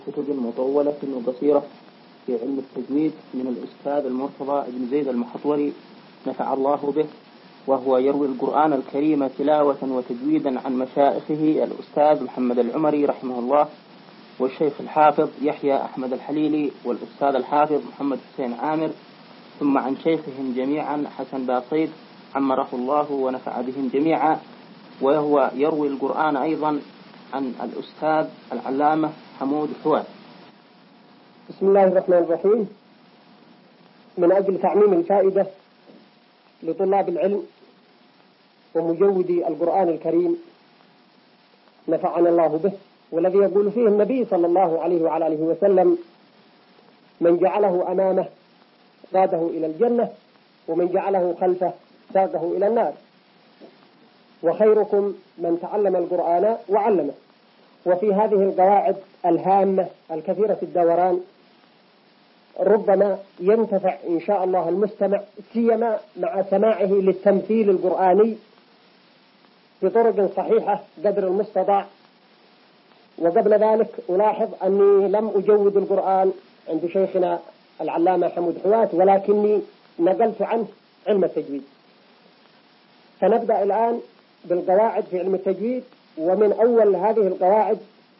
كتب مطولة وقصيرة في علم التجويد من الأستاذ المرتضى بن زيد المحطوري نفع الله به، وهو يروي القرآن الكريم تلاوة وتجويدا عن مشايخه الأستاذ محمد العمري رحمه الله، والشيخ الحافظ يحيى أحمد الحليلي، والأستاذ الحافظ محمد حسين عامر، ثم عن شيخهم جميعا حسن باصيد عمره الله ونفع بهم جميعا. وهو يروي القرآن أيضا عن الأستاذ العلامة حمود حوات. بسم الله الرحمن الرحيم. من أجل تعميم الفائدة لطلاب العلم ومجودي القرآن الكريم نفعنا الله به، والذي يقول فيه النبي صلى الله عليه وعلى آله وسلم: من جعله أمامه قاده إلى الجنة، ومن جعله خلفه ساقه إلى النار، وخيركم من تعلم القرآن وعلمه. وفي هذه القواعد الهامة الكثيرة الدوران ربما ينتفع إن شاء الله المستمع، سيما مع سماعه للتمثيل القرآني بطرق صحيحة قدر المستطاع. وقبل ذلك ألاحظ أني لم أجود القرآن عند شيخنا العلامة حمود حوات، ولكني نقلت عنه علم التجويد. فنبدأ الآن بالقواعد في علم التجويد، ومن أول هذه القواعد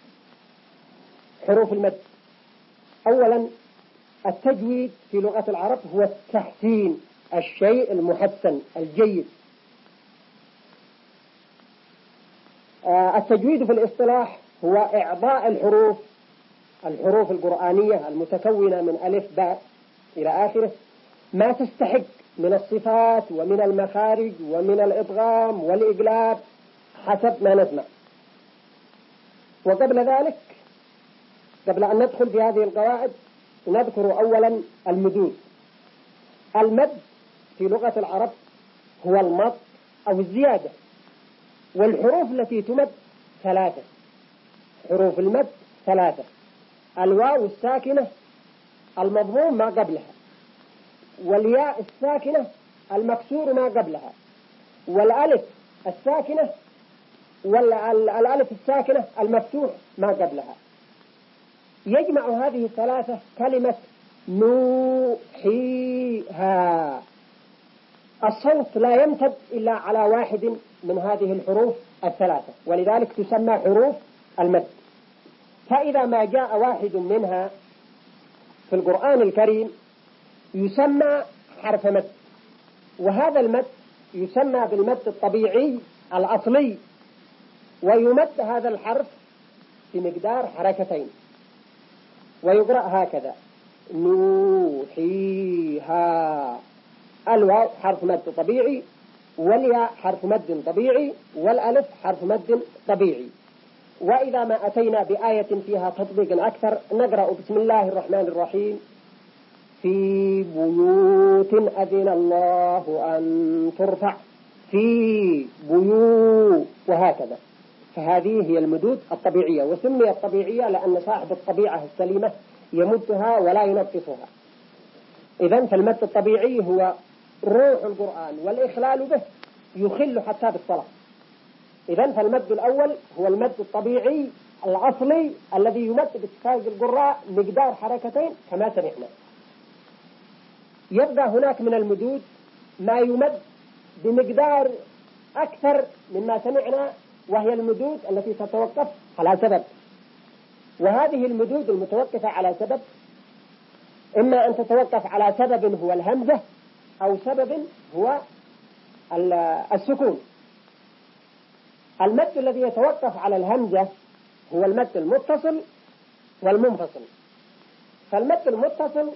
حروف المد. أولا، التجويد في لغة العرب هو التحسين، الشيء المحسن الجيد. التجويد في الاصطلاح هو إعطاء الحروف القرآنية المتكونة من ألف باء إلى آخره ما تستحق من الصفات ومن المخارج ومن الإدغام والإقلاب حسب ما نسمع. وقبل ذلك، قبل أن ندخل في هذه القواعد، نذكر أولا المدود. المد في لغة العرب هو المط أو الزيادة، والحروف التي تمد ثلاثة. حروف المد ثلاثة: الواو الساكنة المضموم ما قبلها، والياء الساكنة المكسور ما قبلها، والألف الساكنة والألف الساكنة المفتوح ما قبلها. يجمع هذه الثلاثة كلمة نوحيها. الصوت لا يمتد إلا على واحد من هذه الحروف الثلاثة، ولذلك تسمى حروف المد. فإذا ما جاء واحد منها في القرآن الكريم يسمى حرف مد، وهذا المد يسمى بالمد الطبيعي الأصلي، ويمد هذا الحرف في مقدار حركتين، ويقرأ هكذا: نوحيها. الواو حرف مد طبيعي، والياء حرف مد طبيعي، والألف حرف مد طبيعي. وإذا ما أتينا بآية فيها تطبيق أكثر نقرأ: بسم الله الرحمن الرحيم، في بيوت أذن الله أن ترفع، في بيوت، وهكذا. فهذه هي المدود الطبيعية، وسميت طبيعية لأن صاحب الطبيعة السليمة يمدها ولا ينقصها. إذن فالمد الطبيعي هو روح القرآن، والإخلال به يخل حتى بالصلاة. إذن فالمد الأول هو المد الطبيعي الأصلي الذي يمد باتفاق القراء مقدار حركتين كما سمعنا. يبقى هناك من المدود ما يمد بمقدار أكثر مما سمعنا، وهي المدود التي تتوقف على سبب. وهذه المدود المتوقفة على سبب إما أن تتوقف على سبب هو الهمزة، أو سبب هو السكون. المد الذي يتوقف على الهمزة هو المد المتصل والمنفصل. فالمد المتصل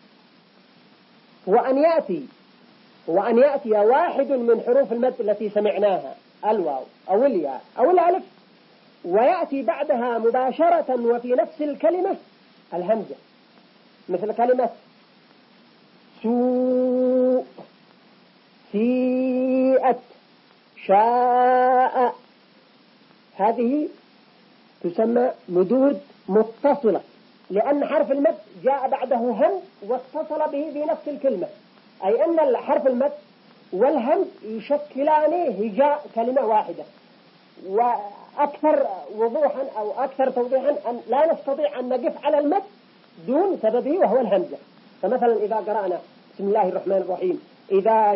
هو أن يأتي واحد من حروف المد التي سمعناها، الواو أو الياء أو الألف، ويأتي بعدها مباشرة وفي نفس الكلمة الهمزة، مثل كلمة سوء، سيئت، شاء. هذه تسمى مدود متصلة، لأن حرف المد جاء بعده همز واتصل به في نفس الكلمة، أي أن حرف المد والهمز يشكلان هجاء كلمة واحدة. أكثر وضوحا أو أكثر توضيحا أن لا نستطيع أن نقف على المد دون سببه وهو الهمزة. فمثلا إذا قرأنا بسم الله الرحمن الرحيم إذا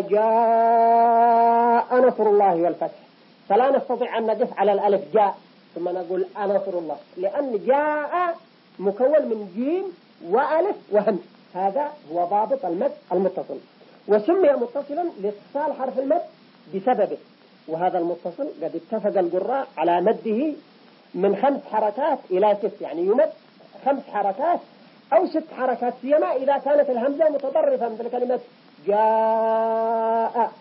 جاء نصر الله والفتح، فلا نستطيع أن نقف على الألف جاء ثم نقول نصر الله، لأن جاء مكون من جيم وألف وهمز، هذا هو ضابط المد المتصل، وسمي متصلا لاتصال حرف المد بسببه. وهذا المتصل قد اتفق القراء على مده من 5 حركات إلى 6، يعني يمد 5 حركات أو 6 حركات، سيما إذا كانت الهمزة متطرفة مثل كلمة جاء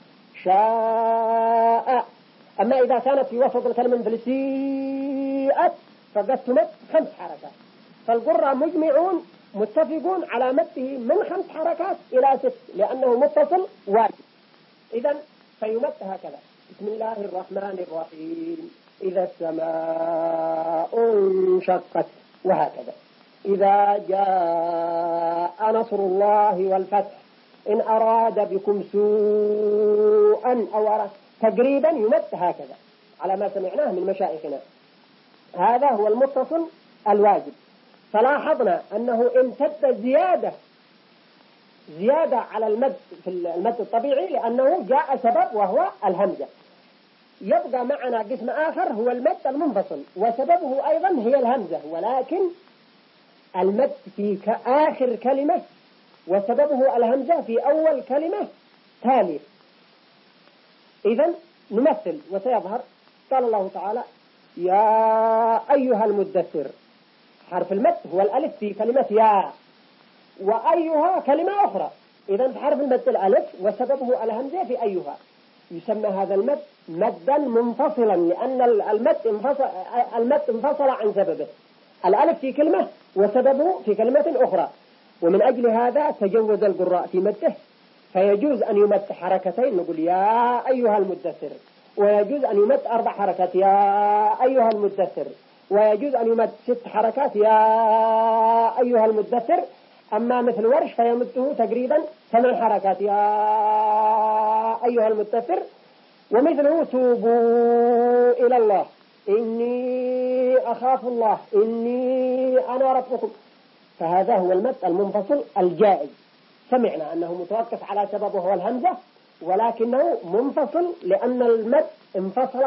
شاء. أما إذا كانت في وسط الكلمة مثل سيئت فقد تمد 5 حركات. فالقراء مجمعون متفقون على مده من 5 حركات إلى 6 لأنه متصل واجب. إذن فيمد هكذا: بسم الله الرحمن الرحيم إذا السماء انشقت، وهكذا إذا جاء نصر الله والفتح إن أراد بكم سوءا أو أراد، تقريبا يمد هكذا على ما سمعناه من مشايخنا. هذا هو المتصل الواجب. فلاحظنا أنه امتد زيادة على المد في المد الطبيعي لأنه جاء سبب وهو الهمزة. يبقى معنا قسم آخر هو المد المنفصل، وسببه أيضا هي الهمزة، ولكن المد في آخر كلمة وسببه الهمزة في أول كلمة تالية. إذن نمثل وسيظهر. قال الله تعالى يا أيها المدثر، حرف المد هو الألف في كلمة يا، وأيها كلمة أخرى، إذن حرف المد الألف وسببه الهمزة في أيها. يسمى هذا المد مدا منفصلا لأن المد انفصل عن سببه، الألف في كلمة وسببه في كلمة أخرى. ومن أجل هذا تجوز القراء في مده، فيجوز أن يمد حركتين نقول يا أيها المدثر، ويجوز أن يمد 4 حركات يا أيها المدثر، ويجوز أن يمد 6 حركات يا أيها المدثر. أما مثل ورش فيمده تقريبا 8 حركات يا أيها المدثر. ومثله توبوا إلى الله إني أخاف الله إني أنا ربكم، فهذا هو المد المنفصل الجائز. سمعنا أنه متوقف على سببه هو الهمزة، ولكنه منفصل لأن المد انفصل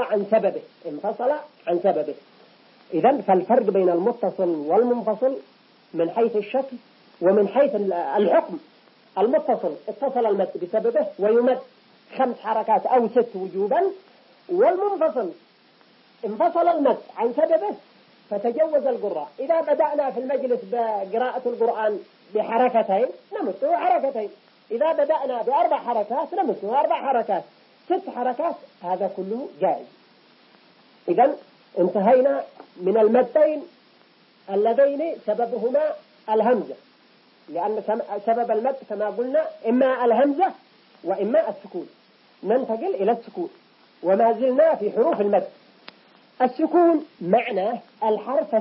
عن سببه. إذن فالفرق بين المتصل والمنفصل من حيث الشكل ومن حيث الحكم: المتصل اتصل المد بسببه ويمد 5 حركات أو 6 وجوبا، والمنفصل انفصل المد عن سببه فتجوز القراء. إذا بدأنا في المجلس بقراءة القرآن بحركتين نمده حركتين، إذا بدأنا ب4 حركات نمده 4 حركات، 6 حركات، هذا كله جائز. إذن انتهينا من المدين اللذين سببهما الهمزة، لأن سبب المد كما قلنا إما الهمزة وإما السكون. ننتقل إلى السكون، وما زلنا في حروف المد. السكون معناه الحرف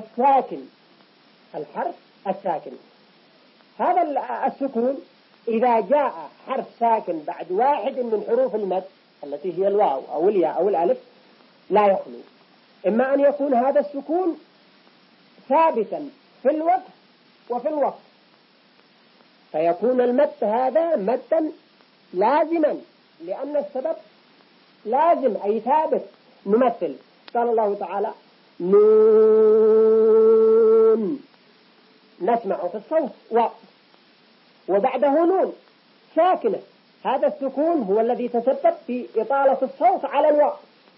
الساكن. هذا السكون إذا جاء حرف ساكن بعد واحد من حروف المد التي هي الواو أو الياء أو الألف لا يخلو، إما أن يكون هذا السكون ثابتا في الوقف وفي الوقت، فيكون المد هذا مدا لازما لأن السبب لازم أي ثابت. نمثل: قال الله تعالى نون، نسمع في الصوت وبعده نون ساكنة، هذا السكون هو الذي تسبب في إطالة الصوت على الواو،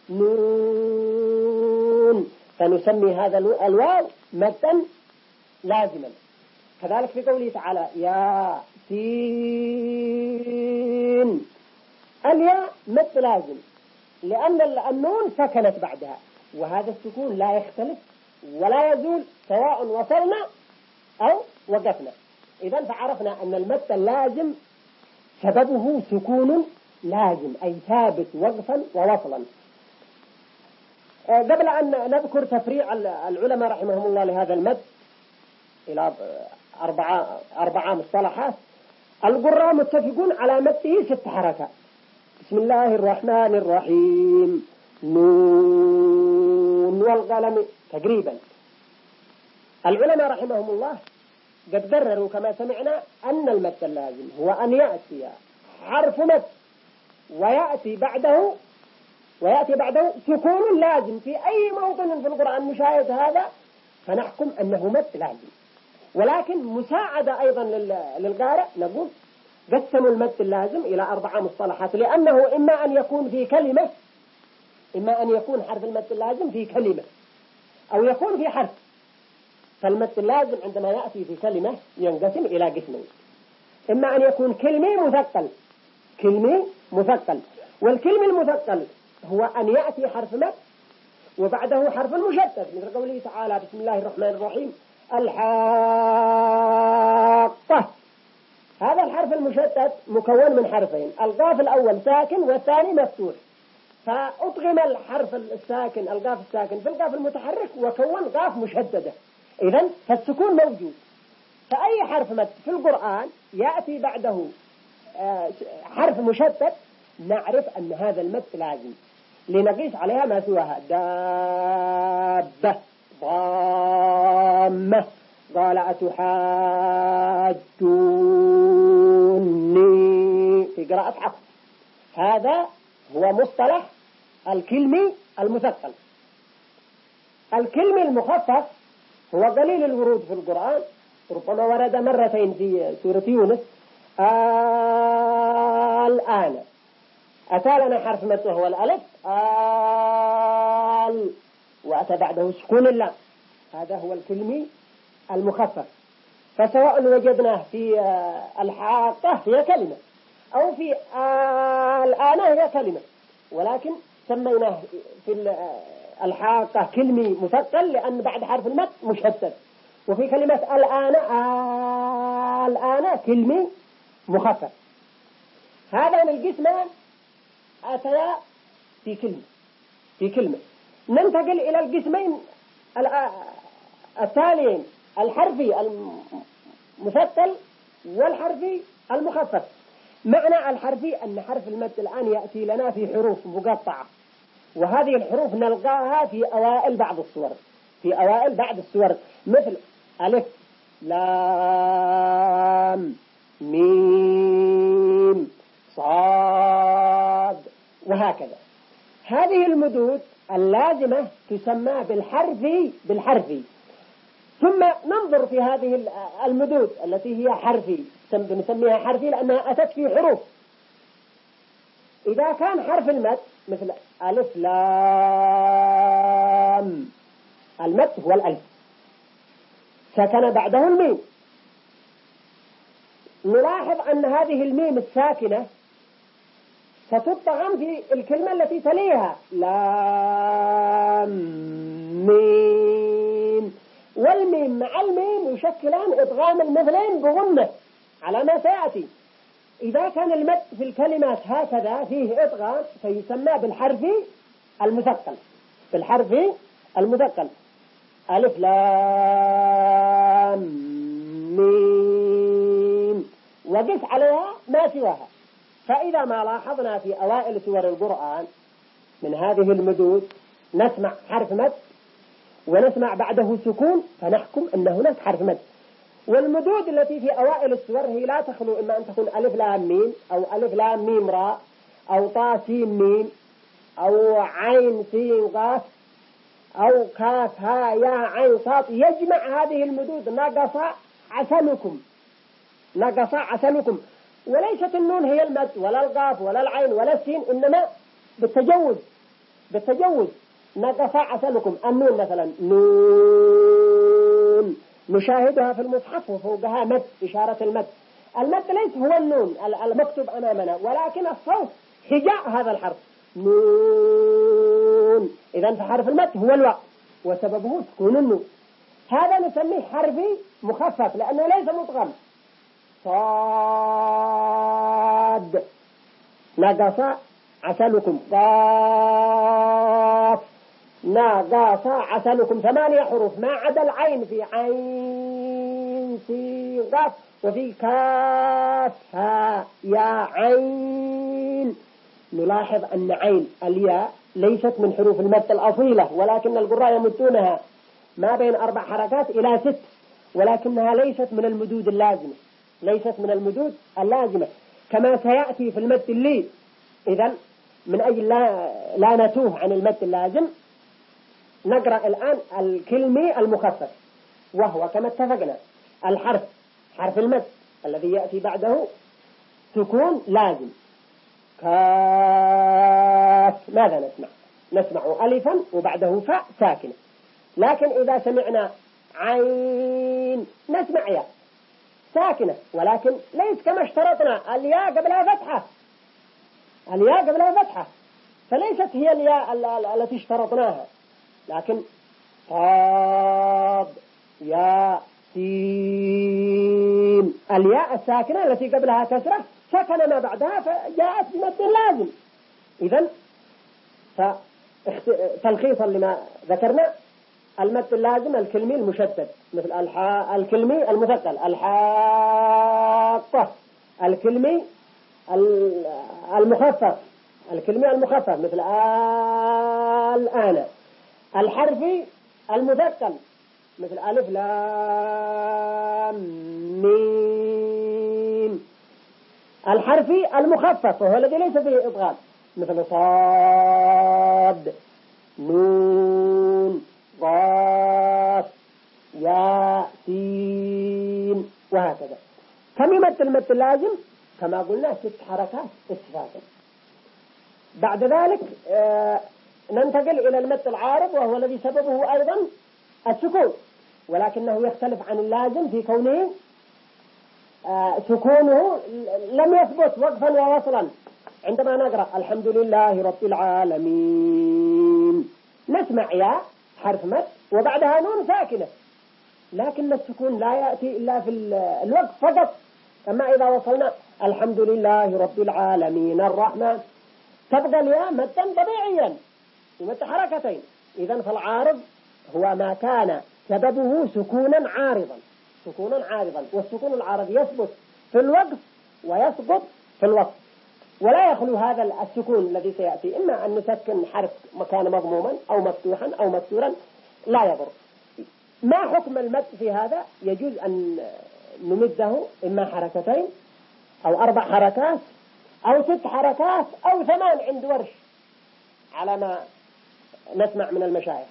نون، فنسمي هذا الواو مدا لازما. كذلك في قوله تعالى يا سين، الياء مد لازم لأن النون سكنت بعدها، وهذا السكون لا يختلف ولا يزول سواء وصلنا أو وقفنا. إذن فعرفنا أن المد اللازم سببه سكون لازم أي ثابت وقفا ووصلا. قبل أن نذكر تفريع العلماء رحمهم الله لهذا المد إلى 4 مصطلحات، القراء متفقون على مده 6 حركات: بسم الله الرحمن الرحيم نون والقلم تقريبا. العلماء رحمهم الله قد قرروا كما سمعنا أن المد اللازم هو أن يأتي حرف مد ويأتي بعده سكون لازم في أي موطن في القرآن نشاهد هذا فنحكم أنه مد لازم. ولكن مساعدة أيضا للقارئ نقول قسموا المد اللازم إلى 4 مصطلحات، لأنه إما أن يكون في كلمة، إما أن يكون حرف المد اللازم في كلمة أو يكون في حرف. فالمد اللازم عندما يأتي في كلمة ينقسم إلى قسمين، إما أن يكون كلمي مثقل، والكلمة المثقل هو أن يأتي حرف مد وبعده حرف مشدد، مثل قوله تعالى بسم الله الرحمن الرحيم الحاقة. هذا الحرف المشدد مكون من حرفين، القاف الأول ساكن والثاني مفتوح، فأطغم الحرف الساكن القاف الساكن في القاف المتحرك وكون قاف مشددة. إذن فالسكون موجود، فأي حرف مد في القرآن يأتي بعده حرف مشدد نعرف أن هذا المد لازم، لنقيس عليها ما سواها دابة، ضامة، قال أتحاجوني في قراءة حفص. هذا هو مصطلح الكلمي المثقل. الكلمي المخفف هو قليل الورود في القرآن، ربما ورد مرتين في سورة يونس الآن، أتى لنا حرف مد وهو الألف وأتى بعده سكون اللام، هذا هو الكلمي المخفف. فسواء وجدناه في الحاقة هي كلمة أو في الآن هي كلمة، ولكن سميناه في الحاقة كلمي مثقل لأن بعد حرف المد مشدد، وفي كلمة الآن كلمي مخفف. هذان القسمان أتيا في كلمة. ننتقل إلى القسمين التاليين، الحرفي المثقل والحرفي المخفف. معنى الحرفي أن حرف المد الآن يأتي لنا في حروف مقطعة، وهذه الحروف نلقاها في أوائل بعض السور مثل ألف لام ميم صاد وهكذا. هذه المدود اللازمة تسمى بالحرفي. ثم ننظر في هذه المدود التي هي حرفي، نسميها حرفي لأنها أتت في حروف. إذا كان حرف المد مثل ألف لام، المد هو الألف، سكن بعده الميم، نلاحظ أن هذه الميم الساكنة ستطعم في الكلمة التي تليها لام ميم، والميم مع الميم يشكلان إدغام المثلين بغنة على ما سيأتي. إذا كان المد في الكلمات هكذا فيه إدغام فيسمى بالحرف المثقل ألف لام ميم، وقس عليها ما سواها. فإذا ما لاحظنا في أوائل سور القرآن من هذه المدود نسمع حرف مد ونسمع بعده سكون فنحكم أن هناك حرف مد. والمدود التي في أوائل السور هي لا تخلو إما أن تكون ألف لام ميم أو ألف لام ميم راء أو طا سين ميم أو عين سين قاف أو كاف ها يا عين صاد. يجمع هذه المدود نقص عسلكم، وليست النون هي المد ولا القاف ولا العين ولا السين، إنما بالتجوز نقص عسلكم. النون مثلا نون نشاهدها في المصحف وفوقها مد إشارة المد. المد ليس هو النون المكتوب أمامنا، ولكن الصوت هجاء هذا الحرف نون. إذن فحرف المد هو الواو وسببه سكون النون. هذا نسميه حرفي مخفف لأنه ليس مدغم. صاد نقص عسلكم، قاف نقص عسلكم، 8 حروف ما عدا العين في عين في قاف وفي كاف ها يا عين. نلاحظ أن عين الياء ليست من حروف المد الأصيلة، ولكن القراء يمدونها ما بين 4 حركات إلى 6، ولكنها ليست من المدود اللازمة، ليست من المدود اللازمة كما سيأتي في المد اللي. إذن من أجل لا نتوه عن المد اللازم نقرأ الآن الكلمي المخفف، وهو كما اتفقنا الحرف حرف المد الذي يأتي بعده سكون لازم. كاف ماذا نسمع؟ نسمع ألفا وبعده فاء ساكنة. لكن إذا سمعنا عين نسمع ياء ساكنة، ولكن ليس كما اشترطنا الياء قبلها فتحة، الياء قبلها فتحة، فليست هي الياء التي اشترطناها، لكن صاد ياء سين، الياء الساكنة التي قبلها كسرة سكن ما بعدها فجاءت بمد لازم. إذن تلخيصا لما ذكرنا، المد اللازم الكلمي المشدد مثل الكلمي المثقل الحاقة، الكلمي المخفف مثل الآن، الحرفي المثقل مثل ألف لام ميم، الحرفي المخفف وهو الذي ليس فيه إضغام مثل صاد نون ضاد ياء سين، وهكذا. كم يمد المد اللازم؟ كما قلنا 6 حركات اتفاقا. بعد ذلك ننتقل إلى المد العارض، وهو الذي سببه أيضا السكون، ولكنه يختلف عن اللازم في كونه سكونه لم يثبت وقفا ووصلا. عندما نقرأ الحمد لله رب العالمين نسمع يا حرف مد وبعدها نون ساكنة، لكن السكون لا يأتي إلا في الوقف فقط. أما إذا وصلنا الحمد لله رب العالمين الرحمن تبقى الياء مدا طبيعيا يمد حركتين. إذن فالعارض هو ما كان سببه سكونا عارضا، والسكون العارض يثبت في الوقف ويسقط في الوقف، ولا يخلو هذا السكون الذي سيأتي إما أن نسكن حرف مكان مضموما أو مفتوحا أو مكسورا لا يضر. ما حكم المد في هذا؟ يجوز أن نمده إما حركتين أو 4 حركات أو 6 حركات أو 8 عند ورش على ما نسمع من المشايخ.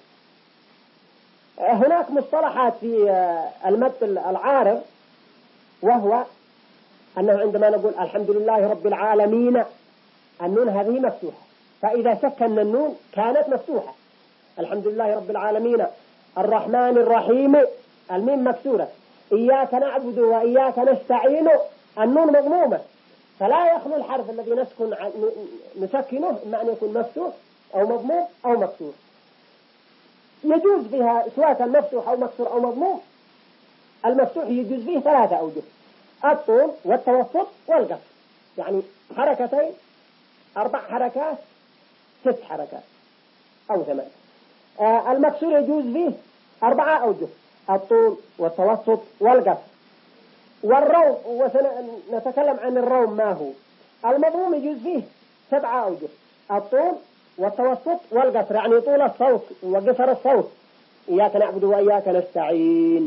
هناك مصطلحات في المد العارض، وهو أنه عندما نقول الحمد لله رب العالمين النون هذه مفتوحة، فإذا سكن النون كانت مفتوحة. الحمد لله رب العالمين الرحمن الرحيم الميم مكسورة. إياك نعبد وإياك نستعين النون مضمومة، فلا يخلو الحرف الذي نسكنه إما أن يكون مفتوح أو مضموم أو مكسور. يجوز فيها سواء مفتوح أو مكسور أو مضموم. المفتوح يجوز فيه 3 أوجه: الطول والتوسط والقصر، يعني حركتين 4 حركات 6 حركات أو 8. المكسور يجوز فيه 4 أوجه: الطول والتوسط والقصر. والروم، ونتكلم عن الروم ما هو. المضموم يجوز فيه 7 أوجه: الطول والتوسط والقصر، يعني طول الصوت وقصر الصوت. إياك نعبد وإياك نستعين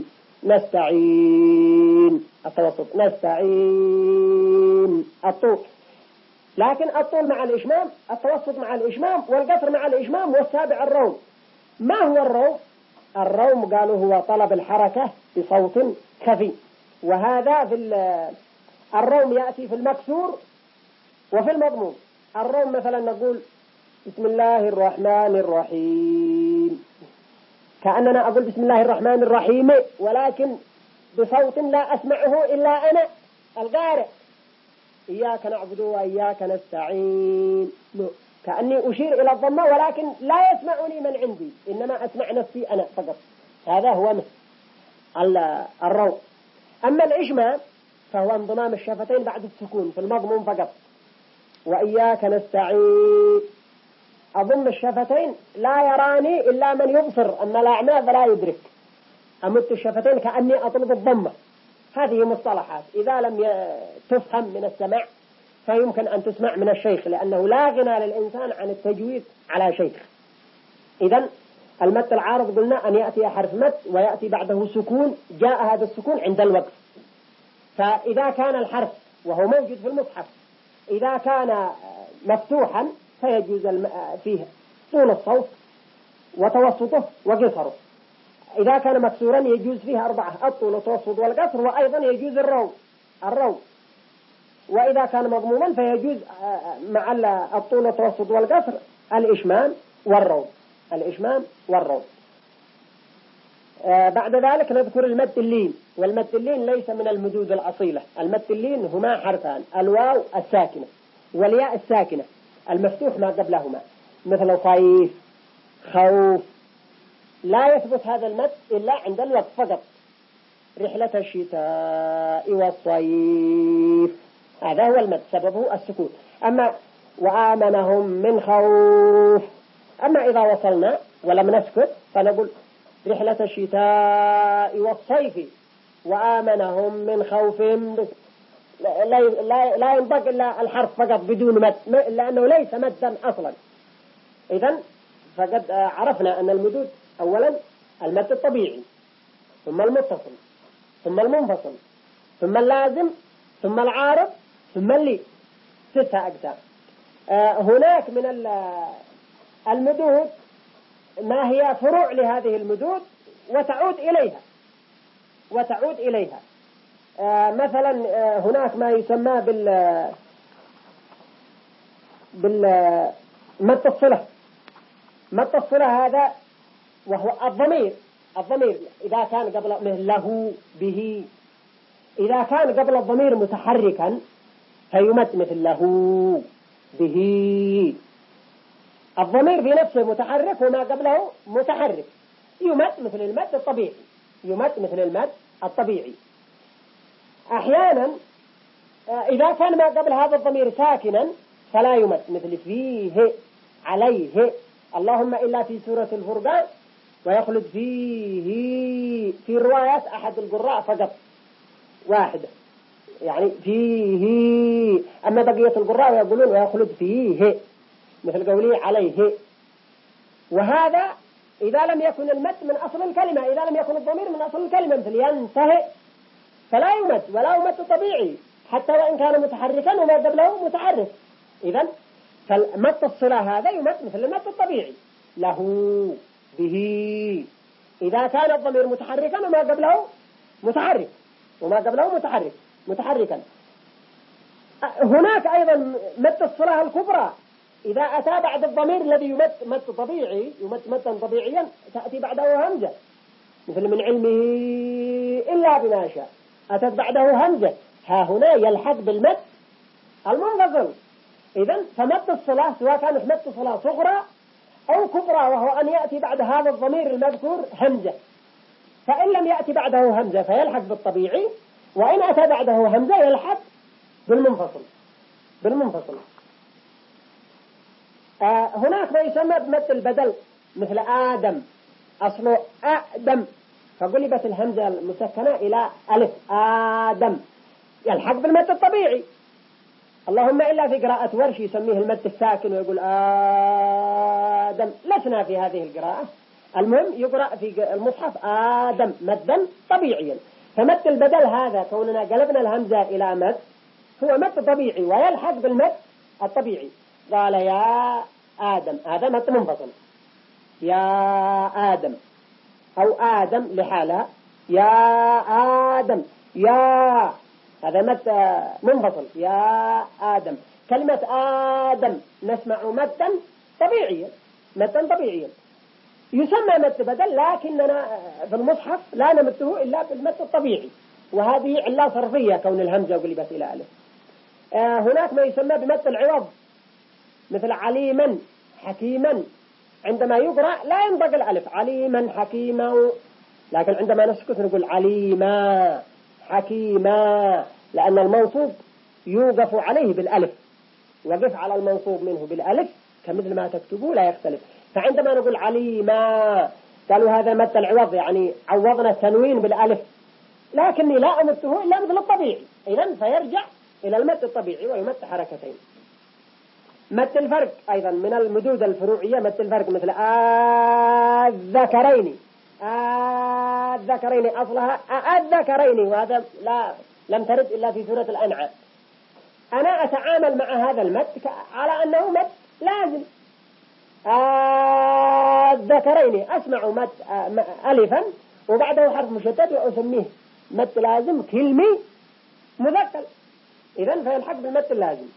التوسط، نستعين الطول. لكن الطول مع الإشمام، التوسط مع الإشمام، والقصر مع الإشمام، والسابع الروم. ما هو الروم؟ الروم قالوا هو طلب الحركة بصوت خفي، وهذا في الروم يأتي في المكسور وفي المضموم. الروم مثلا نقول بسم الله الرحمن الرحيم، كأننا أقول بسم الله الرحمن الرحيم ولكن بصوت لا أسمعه إلا أنا القارئ. إياك نعبد وإياك نستعين، كأني أشير إلى الضمة ولكن لا يسمعني من عندي، إنما أسمع نفسي أنا فقط. هذا هو مثل الروم. أما الإشمام فهو انضمام الشفتين بعد السكون في المضموم فقط. وإياك نستعين أضم الشفتين لا يراني إلا من يبصر، أما الأعمى فلا يدرك. أمد الشفتين كأني أطلب الضمة. هذه مصطلحات إذا لم تفهم من السمع فيمكن أن تسمع من الشيخ، لأنه لا غنى للإنسان عن التجويد على شيخ. إذن المد العارض قلنا أن يأتي حرف مد ويأتي بعده سكون، جاء هذا السكون عند الوقف. فإذا كان الحرف وهو موجود في المصحف إذا كان مفتوحا فيجوز فيه طول الصوت وتوسطه وقصره. إذا كان مكسورا يجوز فيه 4: الطول والتوسط والقصر، وأيضا يجوز الرو. وإذا كان مضموما فيجوز مع الطول والتوسط والقصر الإشمام والرو. بعد ذلك نذكر المد اللين. والمد اللين ليس من المدود الأصيلة. المد اللين هما حرفان: الواو الساكنة والياء الساكنة، المفتوح ما قبلهما، مثل صيف، خوف. لا يثبت هذا المد إلا عند الوقف فقط: رحلة الشتاء والصيف. هذا هو المد، سببه السكون. أما وآمنهم من خوف. أما إذا وصلنا ولم نسكت فنقول رحلة الشتاء والصيف وآمنهم من خوف. لا ينطق إلا الحرف فقط بدون مد، لأنه ليس مدا أصلا. إذن فقد عرفنا أن المدود أولا المد الطبيعي، ثم المتصل، ثم المنفصل، ثم اللازم، ثم العارض، ثم اللي 6 أقسام. هناك من المدود ما هي فروع لهذه المدود وتعود إليها. مثلا هناك ما يسمى مد الصلة. مد الصلة هذا وهو الضمير إذا كان قبل له به، إذا كان قبل الضمير متحركا فيمد مثل له به. الضمير في نفسه متحرك وما قبله متحرك، يمد مثل المد الطبيعي. أحيانا إذا كان ما قبل هذا الضمير ساكنا فلا يمد، مثل فيه، عليه. اللهم إلا في سورة الفرقان ويخلد فيه في روايات أحد القراء فقط واحدة، يعني فيه. أما بقية القراء يقولون ويخلد فيه، مثل قوله عليه. وهذا إذا لم يكن المد من أصل الكلمة، إذا لم يكن الضمير من أصل الكلمة، مثل ينتهي فلا يمد ولا يمد طبيعي حتى وإن كان متحركا وما قبله متحرك. إذن فالمد الصلة هذا يمد مثل المد الطبيعي: له به. إذا كان الضمير متحركا وما قبله متحركا. هناك أيضا مد الصلة الكبرى، إذا أتى بعد الضمير الذي يمد مد طبيعي، يمد مدا طبيعيا، تأتي بعده همزة، مثل من علمه إلا بما شاء، أتت بعده همزة، ها هنا يلحق بالمد المنفصل. إذن فمد الصلة سواء كانت مد صلة صغرى أو كبرى، وهو أن يأتي بعد هذا الضمير المذكور همزة. فإن لم يأتي بعده همزة فيلحق بالطبيعي، وإن أتى بعده همزة يلحق بالمنفصل. هناك ما يسمى بمد البدل، مثل آدم، أصله آدم، فقلبت الهمزة المسكنة إلى ألف، آدم، يلحق بالمد الطبيعي. اللهم إلا في قراءة ورش يسميه المد الساكن ويقول آدم، لسنا في هذه القراءة. المهم يقرأ في المصحف آدم مدا طبيعيا. فمد البدل هذا كوننا قلبنا الهمزة إلى مد هو مد طبيعي ويلحق بالمد الطبيعي. قال يا آدم، هذا مد منفصل، يا آدم، أو آدم لحالها، يا آدم، يا، هذا مد منفصل، يا آدم. كلمة آدم نسمع مدا طبيعيا يسمى مد بدل، لكننا في المصحف لا نمده إلا بالمد الطبيعي، وهذه علة صرفية كون الهمزة قلبت إلى ألف. هناك ما يسمى بمد العوض، مثل عليما، حكيما. عندما يقرأ لا ينطق الألف، عليما حكيما، لكن عندما نسكت نقول عليما حكيما، لأن المنصوب يوقف عليه بالألف، وقف على المنصوب منه بالألف كمثل ما تكتبوا لا يختلف. فعندما نقول عليما قالوا هذا مد العوض، يعني عوضنا التنوين بالألف، لكني لا أمده إلا مثل الطبيعي. إذن فيرجع إلى المد الطبيعي ويمد حركتين. مد الفرق أيضا من المدود الفروعية، مد الفرق مثل الذكرين، الذكرين أصلها الذكرين، وهذا لم ترد إلا في سورة الأنعام. أنا أتعامل مع هذا المد على أنه مد لازم. الذكرين أسمع مد ألفا وبعده حرف مشدد وأسميه مد لازم كلمي مذكر، إذن فيلحق بالمد اللازم.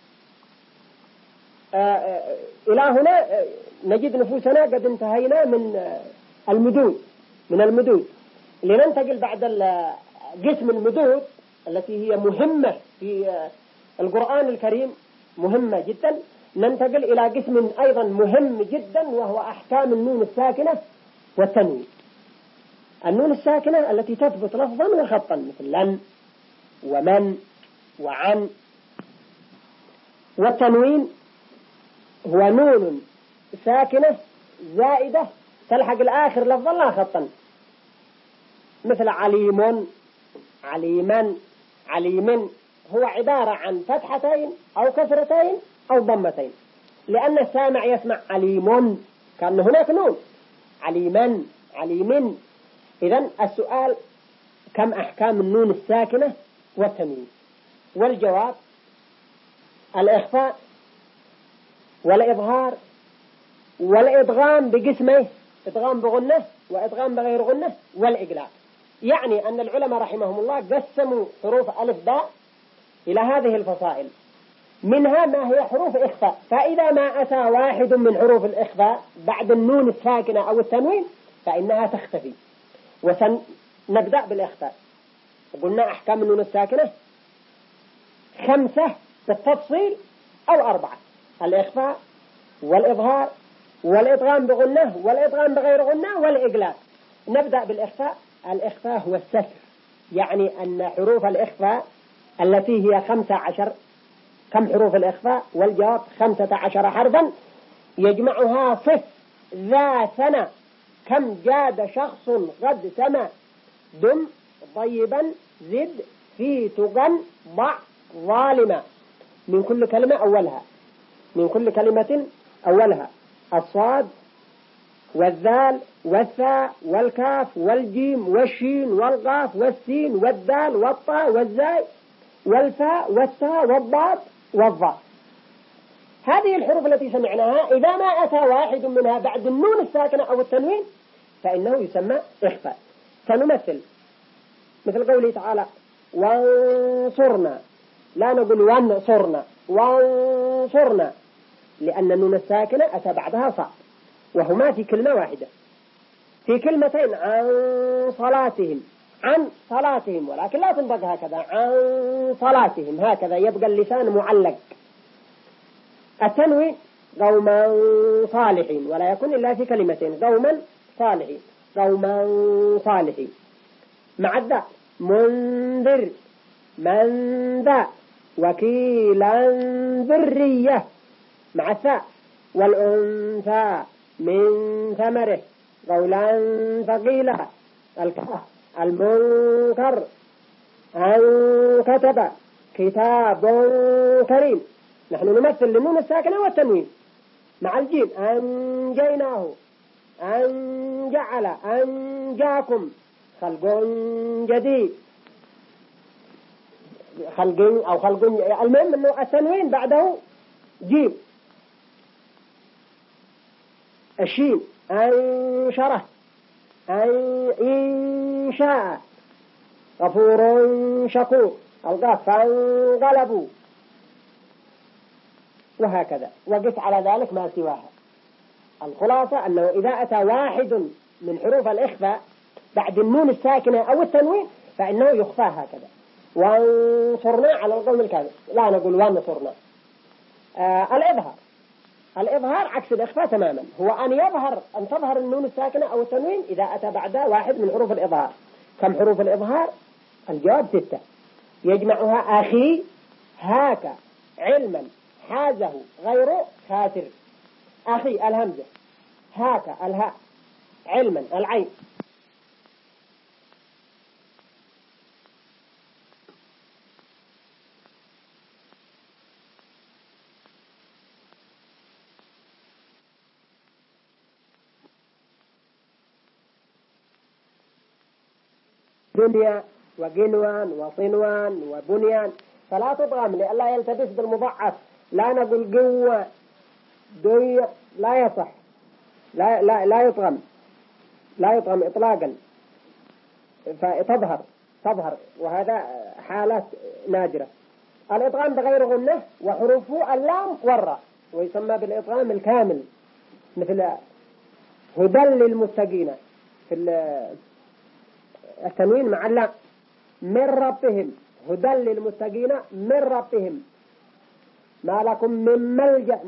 إلى هنا نجد نفوسنا قد انتهينا من المدود، لننتقل بعد قسم المدود التي هي مهمة في القرآن الكريم، مهمة جدا. ننتقل إلى قسم أيضا مهم جدا وهو أحكام النون الساكنة والتنوين. النون الساكنة التي تثبت لفظا وخطا مثل لن ومن وعن. والتنوين هو نون ساكنة زائدة تلحق الآخر لفظا لا خطا، مثل عليم، عليما، عليم. هو عبارة عن فتحتين أو كسرتين أو ضمتين، لأن السامع يسمع عليم كأن هناك نون، عليما، عليم. إذن السؤال كم أحكام النون الساكنة والتنوين؟ والجواب الإخفاء والإظهار والإدغام بقسميه، إدغام بغنة وإدغام بغير غنة والإقلاب. يعني أن العلماء رحمهم الله قسموا حروف ألف باء إلى هذه الفصائل، منها ما هي حروف إخفاء، فإذا ما أتى واحد من حروف الإخفاء بعد النون الساكنة أو التنوين فإنها تختفي. وسنبدأ بالإخفاء. قلنا أحكام النون الساكنة 5 بالتفصيل أو 4: الإخفاء والإظهار والإدغام بغنة والإدغام بغير غنة والإقلاب. نبدأ بالإخفاء. الإخفاء هو الستر، يعني أن حروف الإخفاء التي هي 15. كم حروف الإخفاء؟ والجواب 15 حرفا يجمعها صف ذا سنة، كم جاد شخص قد سما، دم طيبا زد في تقن ضع ظالما. من كل كلمة أولها، من كل كلمة أولها الصاد والذال والثاء والكاف والجيم والشين والقاف والسين والدال والطاء والزاي والفاء والتاء والضاد والظاء. هذه الحروف التي سمعناها إذا ما أتى واحد منها بعد النون الساكنة أو التنوين فإنه يسمى إخفاء. سنمثل مثل قوله تعالى وانصرنا، لا نقول وانصرنا، وانصرنا، لأن النون الساكنة أتى بعدها صاد، وهما في كلمة واحدة. في كلمتين عن صلاتهم، عن صلاتهم، ولكن لا تنطق هكذا، عن صلاتهم هكذا يبقى اللسان معلق. التنوين قوما صالحين، ولا يكون إلا في كلمتين، قوما صالحين، قوما صالحين. مع الذا منذر، من ذا، وكيلا ذرية. مع الثاء والأنثى من ثمره، قولا ثقيلا. الكاف المنكر، أن كتب كتاب كريم. نحن نمثل للنون الساكنة والتنوين. مع الجيم أنجيناه، أن جعل، أن جاكم، خلق جديد، خلق أو خلق. المهم أنه التنوين بعده جيم. الشين أنشره، إن شاء، غفور شكور. القاف فانقلبوا، وهكذا. وقف على ذلك ما سواها. الخلاصة أنه إذا أتى واحد من حروف الإخفاء بعد النون الساكنة أو التنوين فإنه يخفى هكذا. وانصرنا على القوم الكاذب، لا نقول وانصرنا. الإظهار. الإظهار عكس الإخفاء تماما، هو أن تظهر النون الساكنة أو التنوين إذا أتى بعدها واحد من حروف الإظهار. كم حروف الإظهار؟ الجواب 6، يجمعها أخي، هاك، علما، حازه، غيره، خاسر. أخي الهمزة، هاك الهاء، علما العين. دنيا وجنوان وصنوان وبنيان، فلا تضغم لئلا يلتبس بالمضاعف. لا نقول قوة ضيق، لا يصح، لا يضغم، لا يضغم إطلاقا، فتظهر، وهذا حالات نادرة. الإضغام بغير غنة وحروفه اللام والراء، ويسمى بالإضغام الكامل، مثل هدى للمتقين في التنوين مع اللام، من ربهم، هدى للمتقين من ربهم، ما لكم من ملجأ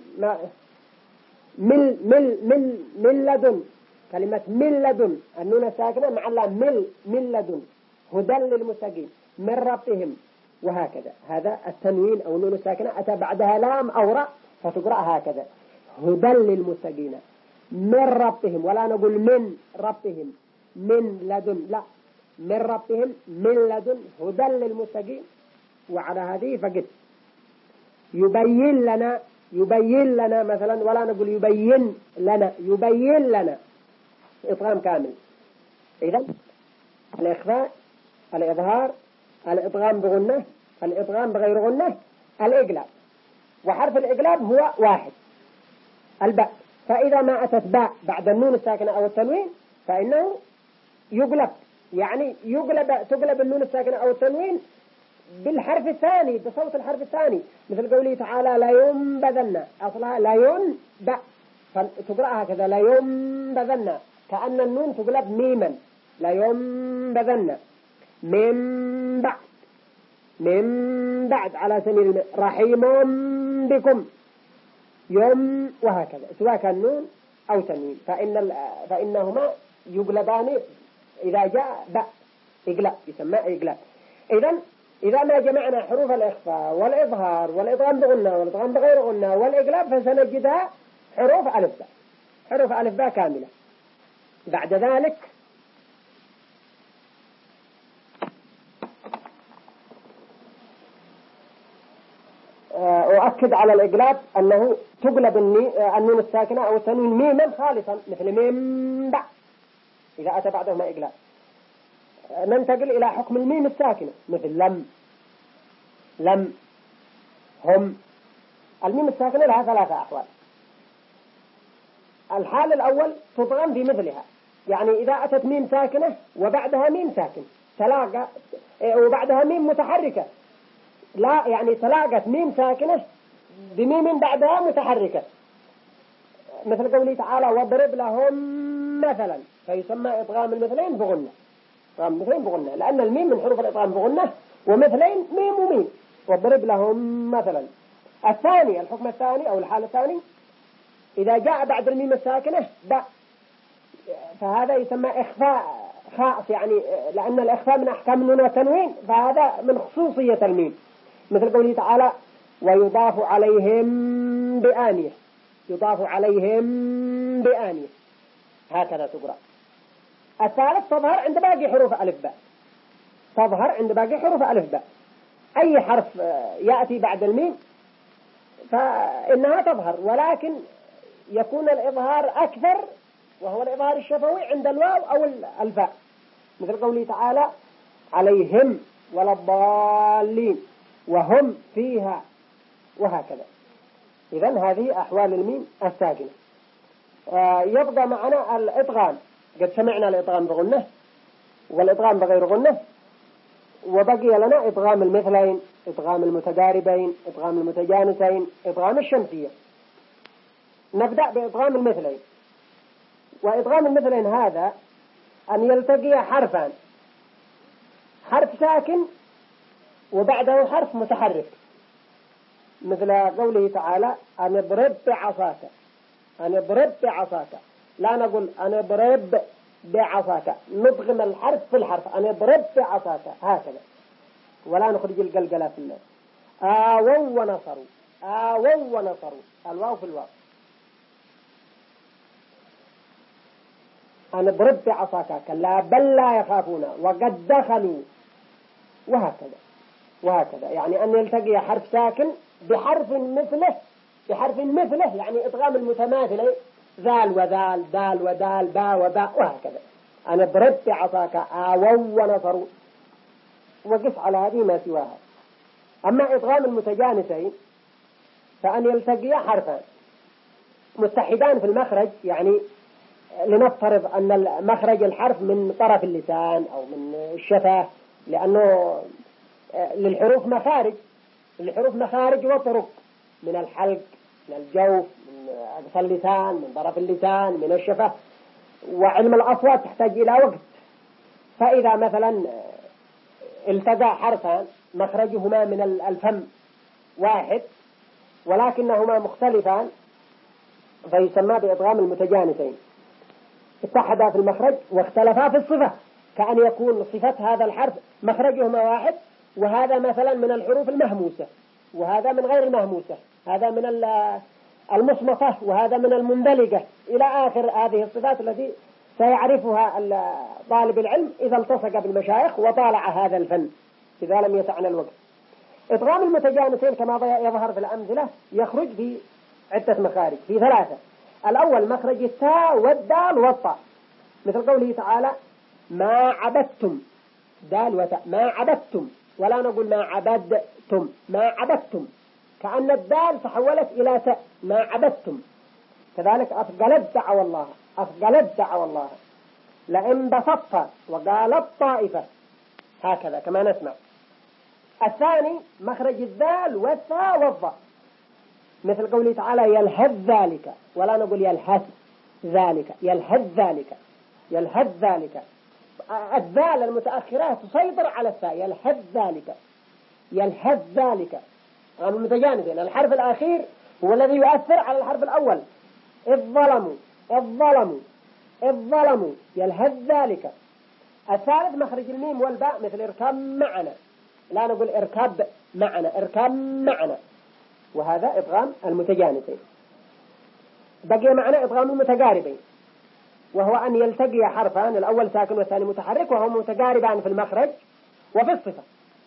من لدن، كلمة من لدن النون الساكنة مع اللام، من لدن، هدى للمتقين من ربهم، وهكذا. هذا التنوين أو النون الساكنة أتى بعدها لام أو راء فتقرأ هكذا، هدى للمتقين من ربهم، ولا نقول من ربهم من لدن، لا، من ربهم من لدن هدى للمتقين. وعلى هذه فقط يبين لنا مثلا، ولا نقول يبين لنا إضغام كامل. إذن الإخفاء، الإظهار، الإضغام بغنة، الإضغام بغير غنة، الإقلاب. وحرف الإقلاب هو واحد، الباء، فإذا ما أتت باء بعد النون الساكنة أو التنوين فإنه يقلب، يعني تقلب النون الساكنة أو التنوين بالحرف الثاني، بصوت الحرف الثاني، مثل قوله تعالى لا ينبذن، أصلها لا ينبأ، فتقرأ هكذا لا ينبذن، كأن النون تقلب ميما، لا ينبذن، من بعد على سبيل رحيم بكم، وهكذا، سواء كان نون أو تنوين، فإنهما يقلبان إذا جاء باء، إقلاب، يسمى إقلاب. إذا ما جمعنا حروف الإخفاء والإظهار والإضغام بغنة والإضغام بغير غنة والإقلاب فسنجدها حروف ألف باء كاملة. بعد ذلك أؤكد على الإقلاب أنه تقلب النون الساكنة أو التنوين ميما خالصا، مثل ميم باء إذا أتى بعدهما إقلاب. ننتقل إلى حكم الميم الساكنة، مثل لم، هم. الميم الساكنة لها ثلاثة أحوال. الحال الأول تضغم في مثلها، يعني إذا أتت ميم ساكنة وبعدها ميم ساكن تلاقى، وبعدها ميم متحركة، لا يعني تلاقت ميم ساكنة بميم بعدها متحركة، مثل قوله تعالى واضرب لهم مثلا، فيسمى إضغام المثلين بغنة، إضغام المثلين بغنة، لأن الميم من حروف الإضغام بغنة، ومثلين ميم وميم، واضرب لهم مثلا. الثاني، الحكم الثاني أو الحالة الثاني، إذا جاء بعد الميم الساكنة باء، فهذا يسمى إخفاء خاص، يعني لأن الإخفاء من أحكام النون والتنوين، فهذا من خصوصية الميم، مثل قوله تعالى ويضاف عليهم بآنية، يضاف عليهم بآنية، هكذا تقرأ. الثالث تظهر عند باقي حروف ألف باء، تظهر عند باقي حروف ألف باء، أي حرف يأتي بعد الميم فإنها تظهر، ولكن يكون الإظهار أكثر، وهو الإظهار الشفوي عند الواو أو الفاء، مثل قوله تعالى عليهم ولا الضالين وهم فيها، وهكذا. إذن هذه أحوال الميم الساكنة. يبقى معنا الإضغام، قد سمعنا الإضغام بغنة والإضغام بغير غنة، وبقي لنا إضغام المثلين، إضغام المتقاربين، إضغام المتجانسين، إضغام الشمسية. نبدأ بإضغام المثلين. وإضغام المثلين هذا أن يلتقي حرفان، حرف ساكن وبعده حرف متحرك، مثل قوله تعالى أن اضرب بعصاك، أن اضرب بعصاك، لا نقول أن اضرب بعصاك، نضغم الحرف في الحرف، أن اضرب بعصاك هكذا، ولا نخرج القلقلة في الناس. آووا ونصروا، آووا ونصروا، الواو في الواو. أن اضرب بعصاك كلا بل لا يخافون وقد دخلوا، وهكذا يعني أن يلتقي حرف ساكن بحرف مثله، يعني إضغام المتماثل، ذال وذال، دال ودال، باء وباء، وهكذا. أن اضرب بعصاك آووا ونصروا، وقف على هذه ما سواها. أما إدغام المتجانسين فأن يلتقيا حرفان متحدان في المخرج، يعني لنفترض أن مخرج الحرف من طرف اللسان أو من الشفاه، لأنه للحروف مخارج وطرق، من الحلق، من الجوف، من أقصى اللسان، من طرف اللسان، من الشفاه. وعلم الأصوات تحتاج إلى وقت. فإذا مثلا التقى حرفان مخرجهما من الفم واحد ولكنهما مختلفان فيسمى بإدغام المتجانسين، اتحدا في المخرج واختلفا في الصفة، كأن يكون صفة هذا الحرف مخرجهما واحد، وهذا مثلا من الحروف المهموسة وهذا من غير المهموسة، هذا من المصمتة وهذا من المندلقة، إلى آخر هذه الصفات التي سيعرفها طالب العلم إذا التصق بالمشايخ وطالع هذا الفن إذا لم يسعنا الوقت. إدغام المتجانسين كما يظهر في الأمثلة يخرج في عدة مخارج، في ثلاثة. الأول مخرج التاء والدال والطاء، مثل قوله تعالى ما عبدتم، دال وتاء، ما عبدتم، ولا نقول ما عبدتم، ما عبدتم، كأن الدال تحولت إلى تاء، ما عبدتم. كذلك أثقلت دعوى الله، لئن بسطت وقالت طائفة، هكذا كما نسمع. الثاني مخرج الذال والثاء والضاء، مثل قوله تعالى يلهث ذلك، ولا نقول يلهث ذلك، يلهث ذلك. الذال المتأخرة تسيطر على الثاء، يلهث ذلك. المتجانسين الحرف الأخير هو الذي يؤثر على الحرف الأول. الظلموا يلهث ذلك. الثالث مخرج الميم والباء، مثل اركب معنا، لا نقول اركب معنا، اركب معنا، وهذا إدغام المتجانسين. بقي معنا إدغام المتقاربين، وهو أن يلتقي حرفان، الأول ساكن والثاني متحرك، وهو متقاربان في المخرج وفي الصفة.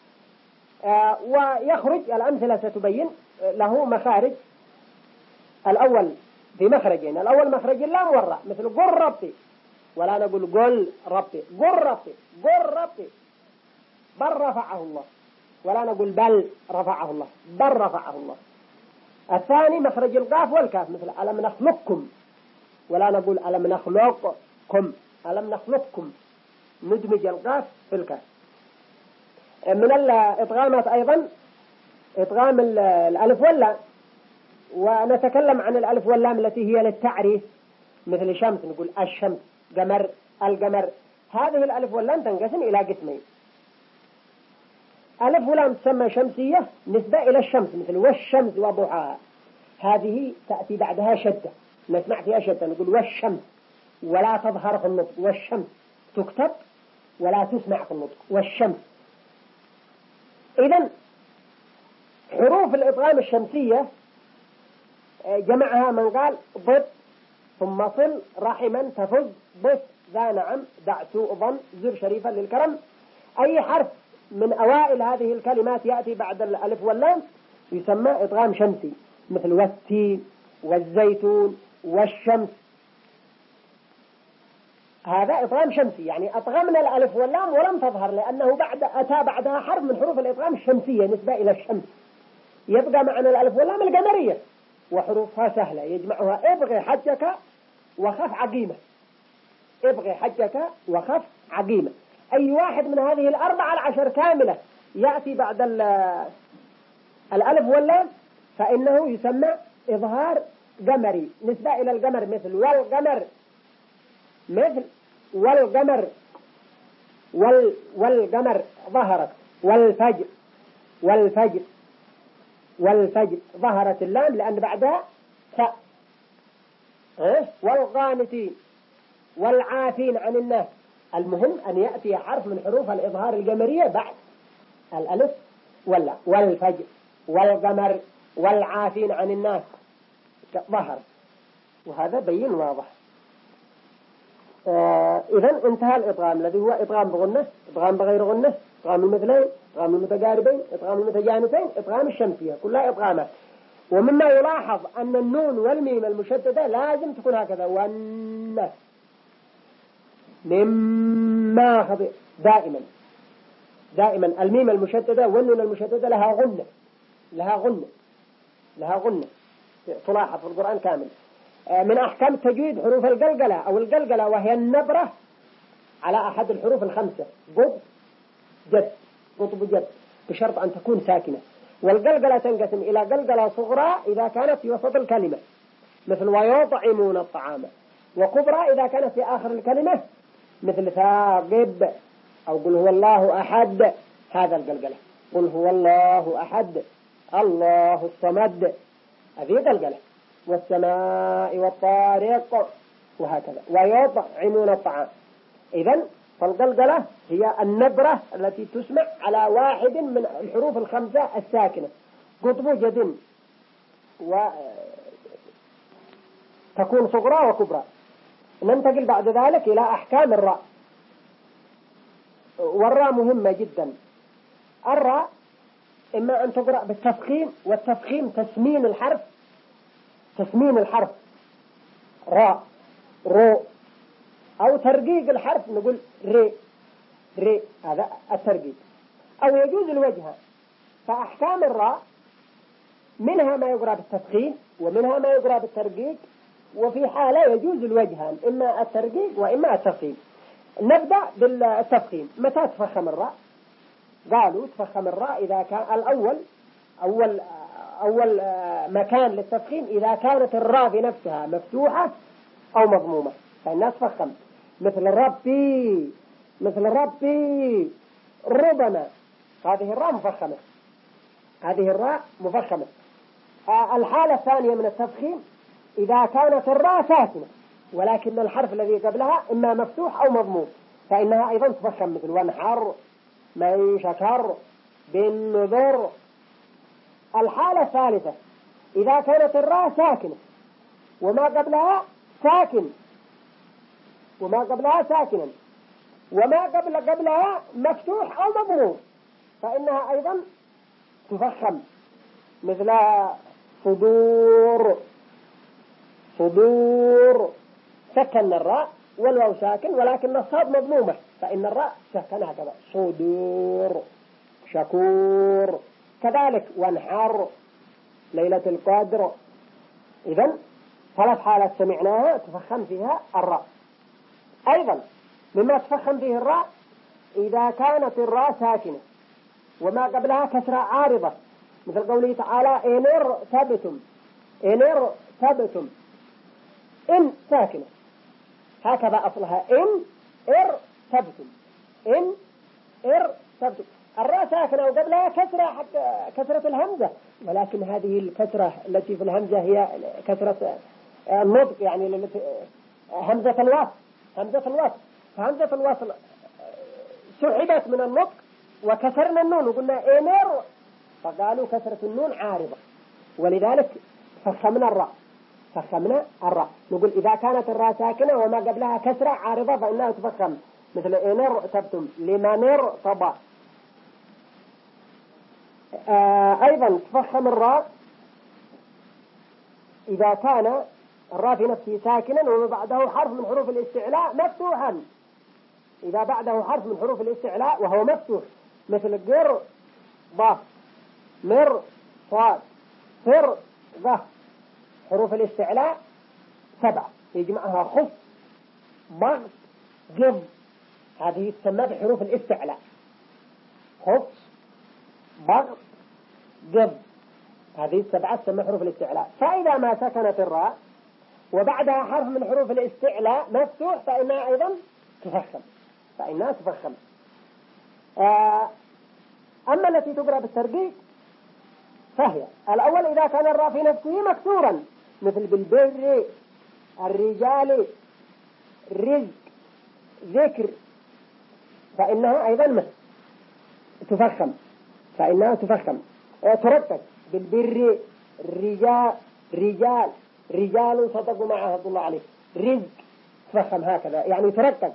ويخرج الأمثلة ستبين له مخارج. الأول في مخرجين، الأول مخرج اللام والراء، مثل قل ربي، ولا نقول قل ربي، قل ربي، بل رفعه الله، ولا نقول بل رفعه الله، بل رفعه الله. الثاني مخرج القاف والكاف، مثل ألم نخلقكم، ولا نقول ألم نخلقكم، ألم نخلقكم، ندمج القاف في الكاف. من الإدغامات أيضا إدغام الألف واللام، ونتكلم عن الألف واللام التي هي للتعريف، مثل شمس نقول الشمس، قمر القمر. هذه الألف واللام تنقسم إلى قسمين: ألف ولام تسمى شمسية نسبة إلى الشمس، مثل والشمس وضحاها، هذه تأتي بعدها شدة، نسمع فيها شدة، نقول والشمس، ولا تظهر في النطق، والشمس تكتب ولا تسمع في النطق، والشمس. إذن حروف الإدغام الشمسية جمعها من قال ضد، ثم صل، رحما، تفز، بث، ذا نعم، دع، سوء، ظن، زر شريفا للكرم. أي حرف من أوائل هذه الكلمات يأتي بعد الألف واللام يسمى إدغام شمسي، مثل والتين والزيتون والشمس. هذا إدغام شمسي، يعني أدغمنا الألف واللام ولم تظهر، لأنه أتى بعدها حرف من حروف الإدغام الشمسية نسبة إلى الشمس. يبقى معنا الألف واللام القمرية وحروفها سهلة، يجمعها ابغي حجك وخف عقيمة، ابغي حجك وخف عقيمة. أي واحد من هذه 14 كاملة يأتي بعد الألف واللام فإنه يسمى إظهار قمري نسبة إلى القمر، مثل والقمر، مثل والقمر ظهرت، والفجر ظهرت اللام لأن بعدها ف، والقانتين والعافين عن الناس. المهم أن يأتي حرف من حروف الإظهار القمرية بعد الألف واللام، والفجر والقمر والعافين عن الناس ظهر، وهذا بين واضح. إذن انتهى الإدغام الذي هو إدغام بغنة، إدغام بغير غنة، إدغام المثلين، إدغام المتقاربين، إدغام المتجانسين، إدغام الشمسية، كلها إدغامات. ومما يلاحظ أن النون والميم المشددة لازم تكون هكذا، والنة مما خطيئة دائما الميم المشددة والنون المشددة لها غنة تلاحظ في القرآن كامل. من أحكام التجويد حروف القلقلة أو القلقلة، وهي النبرة على أحد الحروف الخمسة، قطب جد بشرط أن تكون ساكنة. والقلقلة تنقسم إلى قلقلة صغرى إذا كانت في وسط الكلمة مثل ويطعمون الطعام، وكبرى إذا كانت في آخر الكلمة مثل ثاقب أو قل هو الله أحد. هذا القلقلة، قل هو الله أحد الله الصمد، هذه قلقلة. والسماء والطارق وهكذا. ويطعمون الطعام. إذن فالقلقلة هي النبرة التي تسمع على واحد من الحروف الخمسة الساكنة، قطب جد، وتكون صغرى وكبرى. ننتقل بعد ذلك إلى أحكام الراء. والراء مهمة جدا. الراء إما أن تقرأ بالتفخيم، والتفخيم تسمين الحرف راء رو، أو ترقيق الحرف نقول ري، هذا الترقيق، أو يجوز الوجه. فأحكام الراء منها ما يقرأ بالتفخيم ومنها ما يقرأ بالترقيق، وفي حالة يجوز الوجهان، إما الترقيق وإما التفخيم. نبدأ بالتفخيم. متى تفخم الراء؟ قالوا تفخم الراء إذا كان أول مكان للتفخيم إذا كانت الراء في نفسها مفتوحة أو مضمومة، فالناس تفخم. مثل ربي ربما، هذه الراء مفخمة. الحالة الثانية من التفخيم إذا كانت الراء ساكنة ولكن الحرف الذي قبلها إما مفتوح أو مضموم، فإنها أيضا تفخم، مثل وانحر، من شكر، بالنذر. الحالة الثالثة إذا كانت الراء ساكنة وما قبلها ساكنا، وما قبلها مفتوح أو مضموم، فإنها أيضا تفخم، مثل صدور سكن الراء والواو ساكن ولكن الصاد مضمومة، فإن الراء سكن هكذا، صدور، شكور. كذلك وانحر، ليلة القدر. إذن 3 حالات سمعناها تفخم فيها الراء. أيضا مما تفخم فيه الراء إذا كانت الراء ساكنة وما قبلها كسرة عارضة، مثل قوله تعالى إن ارتبتم، إن ساكنة هكذا أصلها، إن ارتبتم. الراء ساكنة وقبلها كسرة الهمزة، ولكن هذه الكسرة التي في الهمزة هي كسرة النطق، يعني همزة الوصل. فهمزة الوصل سحبت من النطق وكسرنا النون وقلنا إنر، فقالوا كسرة النون عارضة، ولذلك فخمنا الراء. نقول إذا كانت الراء ساكنة وما قبلها كسرة عارضة فإنها تفخم، مثل إنر تبتم، لمنر طبع. أيضا تفخم الراء إذا كان الراء في نفسه ساكنا وما بعده حرف من حروف الاستعلاء مفتوحا. إذا بعده حرف من حروف الاستعلاء وهو مفتوح، مثل قر ضاف، مر صاد، فر ضه، حروف الاستعلاء 7 يجمعها خف ضغط قض، هذه تسمى بحروف الاستعلاء، خف ضغط قض، هذه 7 تسمى حروف الاستعلاء. فإذا ما سكنت الراء وبعدها حرف من حروف الاستعلاء مفتوح فإنها أيضا تفخم. أما التي تقرأ بالترقيق فهي الأول إذا كان الراء في نفسه مكسورا، مثل بالبر، الرجال، رزق، ذكر، فإنها أيضا تفخم، ترقق بالبر، رجال صدقوا ما عهد الله عليه، رزق تفخم هكذا، يعني ترقق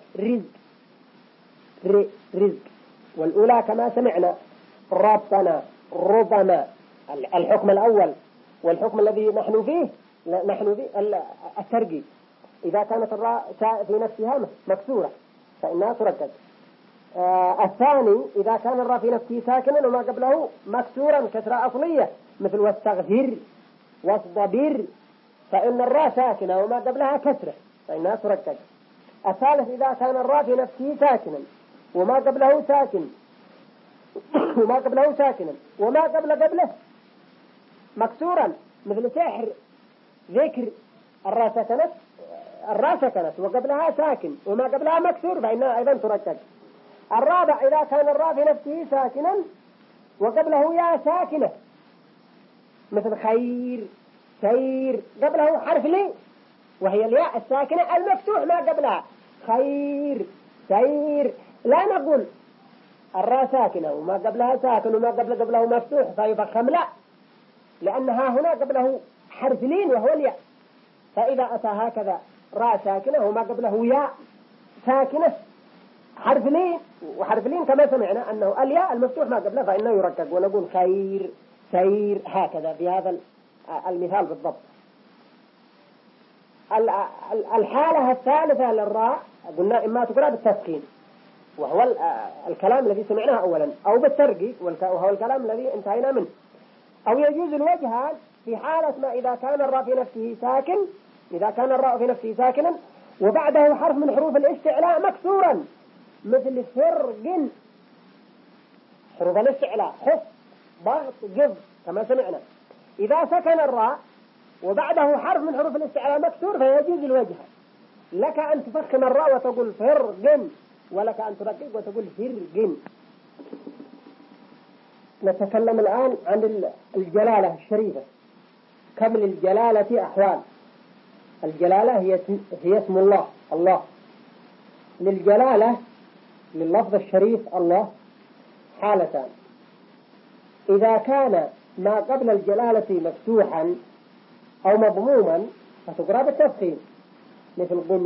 رزق. والأولى كما سمعنا ربنا، ربما، الحكم الأول. والحكم الذي نحن فيه الترقيق إذا كانت الراء في نفسها مكسورة، فإنها تركز. الثاني إذا كان الراء في نفسه ساكنا وما قبله مكسورا كسرة أصلية مثل واستغفر واصطبر، فإن الراء ساكنة وما قبلها كسرة فإنها تركز. الثالث إذا كان الراء في نفسه ساكنا وما قبله ساكن وما قبله مكسورا مثل سحر ذكر، الراء سكنت وقبلها ساكن وما قبلها مكسور فإنها أيضا تركز. الرابع إذا كان الراء في نفسه ساكنا وقبله ياء ساكنة مثل خير سير، قبله حرف لي وهي الياء الساكنة المفتوح ما قبلها خير سير، لا نقول الراء ساكنة وما قبلها ساكن وما قبله مفتوح فيفخم، لا، لأنها هنا قبله حرف لين وهو الياء. فإذا أتى هكذا راء ساكنة وما قبله ياء ساكنة حرف لين وحرف لين كما سمعنا أنه الياء المفتوح ما قبله فإنه يركز ونقول خير سير هكذا بهذا المثال بالضبط. الحالة الثالثة للراء قلنا إما تقرأ بالتسكين وهو الكلام الذي سمعناه أولا، أو بالترقيق وهو الكلام الذي انتهينا منه، أو يجوز الوجهان في حالة ما إذا كان الراء في نفسه ساكنا وبعده حرف من حروف الاستعلاء مكسورا مثل فرق، حروف الاستعلاء حف ضغط جذ كما سمعنا، إذا سكن الراء وبعده حرف من حروف الاستعلاء مكسور فيجوز الوجه، لك أن تفخم الراء وتقول فرق ولك أن ترقق وتقول فرق. نتكلم الآن عن الجلالة الشريفة. كم للجلالة أحوال. الجلالة هي اسم الله. للجلالة لللفظ الشريف الله حالتان: إذا كان ما قبل الجلالة مفتوحا أو مضموما فتقرأ بالتفخيم مثل قل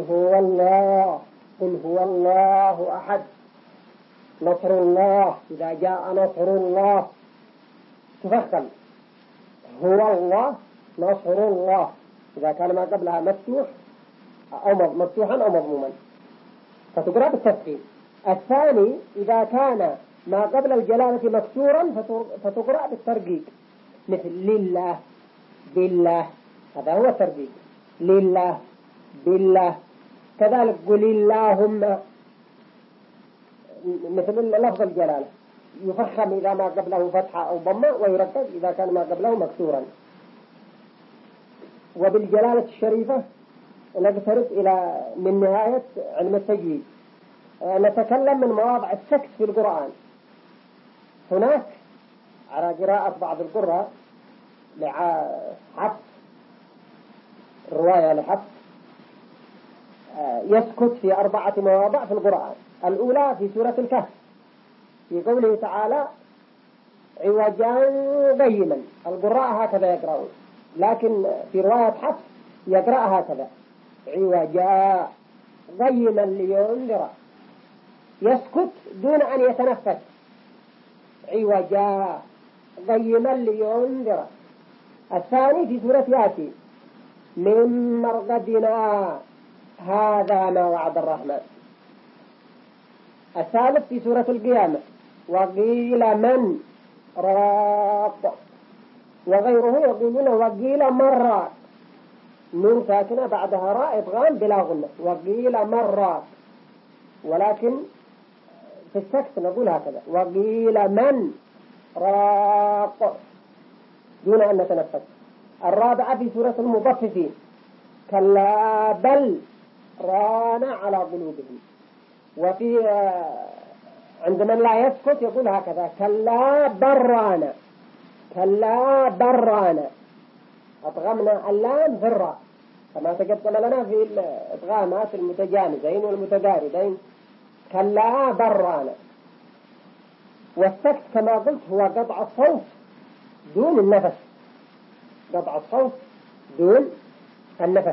هو الله أحد، نصر الله إذا جاء نصر الله تفخم، هو الله نصر الله إذا كان ما قبلها مفتوح أو مفتوحا أو مضموما فتقرأ بالتفخيم. الثاني إذا كان ما قبل الجلالة مكسورا فتقرأ بالترقيق مثل لله بالله، هذا هو الترقيق، لله بالله. كذلك قل اللهم مثل لفظ الجلالة يفخم إذا ما قبله فتحة أو ضمة ويركز إذا كان ما قبله مكسورا. وبالجلالة الشريفة نقترب من نهاية علم التجويد. نتكلم من مواضع السكت في القرآن. هناك على قراءة بعض القراء لحفص، رواية لحفص يسكت في 4 مواضع في القرآن. الأولى في سورة الكهف في قوله تعالى عوجا قيما، القراء هكذا يقرأون، لكن في رواية حفص يقرأ هكذا عوجا قيما لينذر، يسكت دون أن يتنفس، عوجا قيما لينذر. الثاني في سورة ياسين من مرقدنا هذا ما وعد الرحمن. الثالث في سورة القيامة وقيل من راق، وغيره يقولون وقيل مرة نون ساكنة بعدها راء إدغام بلا غنة وقيل مرة، ولكن في السكت نقول هكذا وقيل من راق دون أن نتنفس. الرابعة في سورة المطففين كلا بل ران على قلوبهم. وفي عند من لا يسكت يقول هكذا كلا برانا، كلا برانا، أطغمنا اللام في الراء كما تقدم لنا في الإدغامات المتجانسين والمتقاربين، كلا برانا. والسكت كما قلت هو قطع الصوت دون النفس، قطع الصوت دون النفس.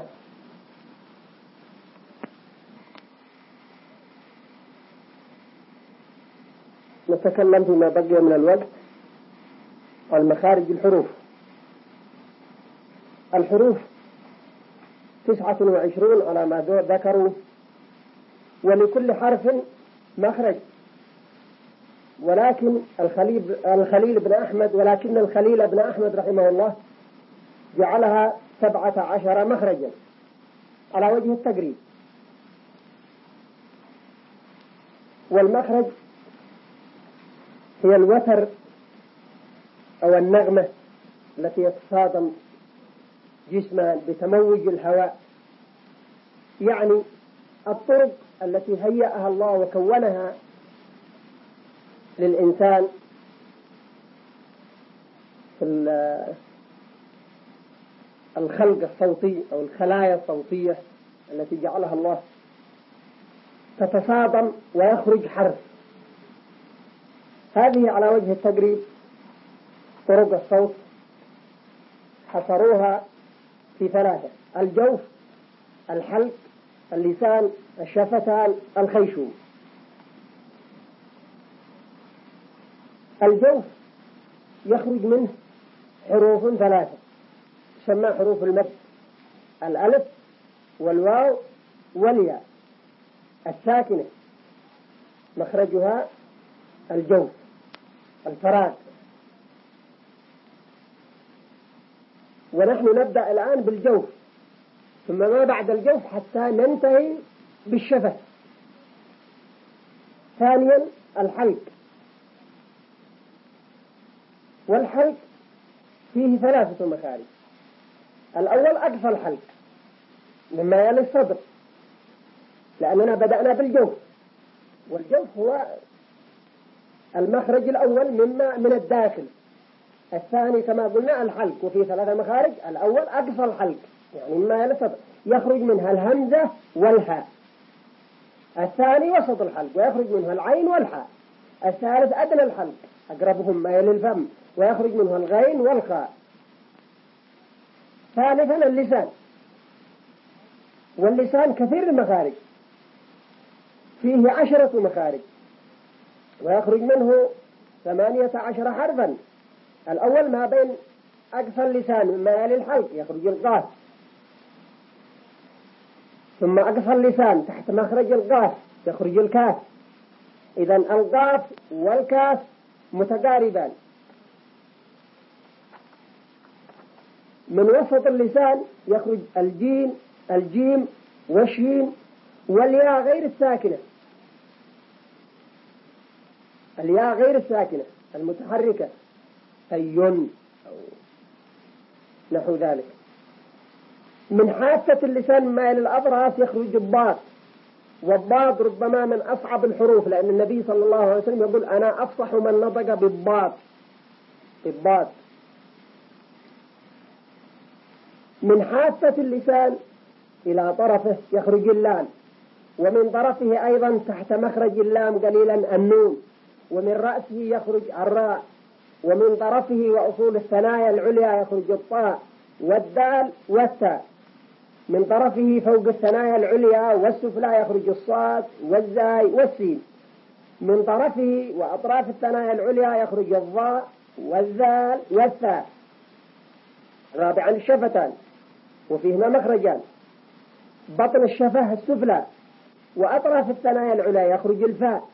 نتكلم فيما بقي من الوقت عن مخارج الحروف. الحروف 29 على ما ذكروا ولكل حرف مخرج، ولكن الخليل بن أحمد رحمه الله جعلها 17 مخرجا على وجه التقريب. والمخرج هي الوتر أو النغمة التي يتصادم جسمان بتموج الهواء، يعني الطرق التي هيأها الله وكونها للإنسان في الخلق الصوتي أو الخلايا الصوتية التي جعلها الله تتصادم ويخرج حرف. هذه على وجه التقريب طرق الصوت حصروها في 3: الجوف، الحلق، اللسان، الشفتان، الخيشوم. الجوف يخرج منه حروف 3 تسمى حروف المد: الألف والواو والياء الساكنة، مخرجها الجوف الفراغ. ونحن نبدأ الآن بالجوف، ثم ما بعد الجوف حتى ننتهي بالشفة. ثانيا الحلق، والحلق فيه 3 مخارج. الأول أقصى الحلق مما يلي الصدر، لأننا بدأنا بالجوف، والجوف هو المخرج الأول من الداخل. الثاني كما قلنا الحلق، وفيه 3 مخارج. الأول أقصى الحلق يعني مما يلي الصدر، يخرج منها الهمزة والهاء. الثاني وسط الحلق ويخرج منها العين والحاء. الثالث أدنى الحلق أقربهم ما يلي الفم ويخرج منها الغين والخاء. ثالثا اللسان، واللسان كثير المخارج، فيه 10 مخارج ويخرج منه 18 حرفا. الأول ما بين أقصى اللسان مما يلي الحلق يخرج القاف، ثم أقصى اللسان تحت مخرج القاف يخرج الكاف. إذن القاف والكاف متقاربان. من وسط اللسان يخرج الجيم، الجيم والشين والياء غير الساكنة، الياء غير الساكنة المتحركة، أيون أو نحو ذلك. من حافة اللسان مائل الأضراس يخرج الضاد، والضاد ربما من أصعب الحروف، لأن النبي صلى الله عليه وسلم يقول أنا أفصح من نطق بالضاد. من حافة اللسان إلى طرفه يخرج اللام، ومن طرفه أيضا تحت مخرج اللام قليلا النون، ومن رأسه يخرج الراء، ومن طرفه وأصول الثنايا العليا يخرج الطاء والدال والتاء، من طرفه فوق الثنايا العليا والسفلى يخرج الصاد والزاي والسين، من طرفه وأطراف الثنايا العليا يخرج الضاء والذال والثاء. رابعا الشفتان، وفيهما مخرجان: بطن الشفة السفلى وأطراف الثنايا العليا يخرج الفاء.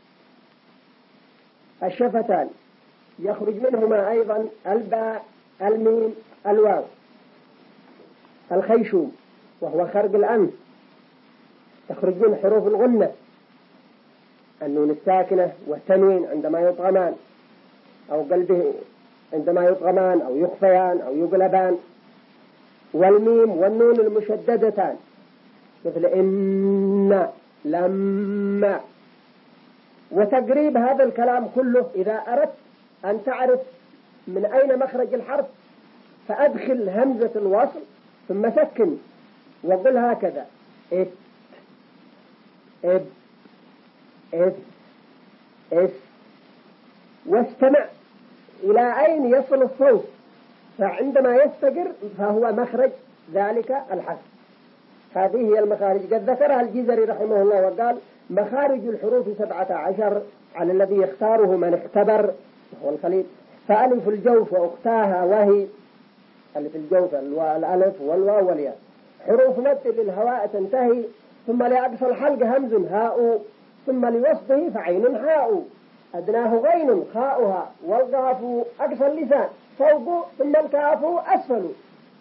الشفتان يخرج منهما أيضا الباء، الميم، الواو. الخيشوم وهو خرج الأنف تخرج من حروف الغنة: النون الساكنة والتنوين عندما يطغمان، أو قلبه عندما يطغمان أو يخفيان أو يقلبان، والميم والنون المشددتان مثل إن، لما. وتقريب هذا الكلام كله إذا أردت أن تعرف من أين مخرج الحرف فأدخل همزة الوصل ثم سكن وقل هكذا: إت، إب، إف، إس، واستمع إلى أين يصل الصوت، فعندما يستقر فهو مخرج ذلك الحرف. هذه هي المخارج، قد ذكرها الجزري رحمه الله وقال: مخارج الحروف 17 على الذي يختاره من اختبر وهو الخليل. فألف الجوف وأختاها وهي ألف الجوف الألف والواو والياء، حروف مد للهواء تنتهي ثم لأقصى الحلق همز هاء، ثم لوسطه فعين حاء، أدناه غين خاؤها، والقاف أقصى اللسان فوق، ثم الكاف أسفل.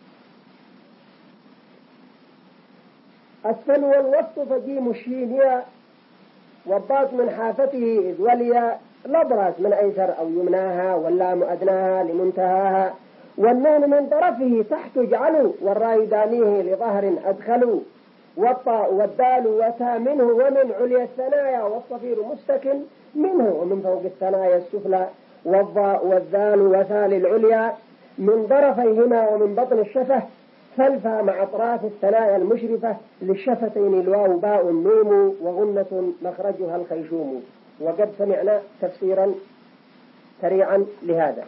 أسفل والوسط فجيم الشين، والضاد من حافته إذ ولي، الأبرص من أيسر أو يمناها، واللام أدناها لمنتهاها، والنون من طرفه تحت اجعلوا، والراء دانيه لظهر أدخلوا، والطاء والدال وتا منه، ومن عليا الثنايا، والصفير مستكن منه، ومن فوق الثنايا السفلى، والضاء والذال وثال العليا من ضرفيهما، ومن بطن الشفة، فالفا مع أطراف الثنايا المشرفة، للشفتين الواو باء النوم، وغنة مخرجها الخيشوم. وقد سمعنا تفسيرا سريعا لهذا.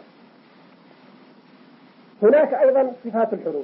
هناك أيضا صفات الحروف،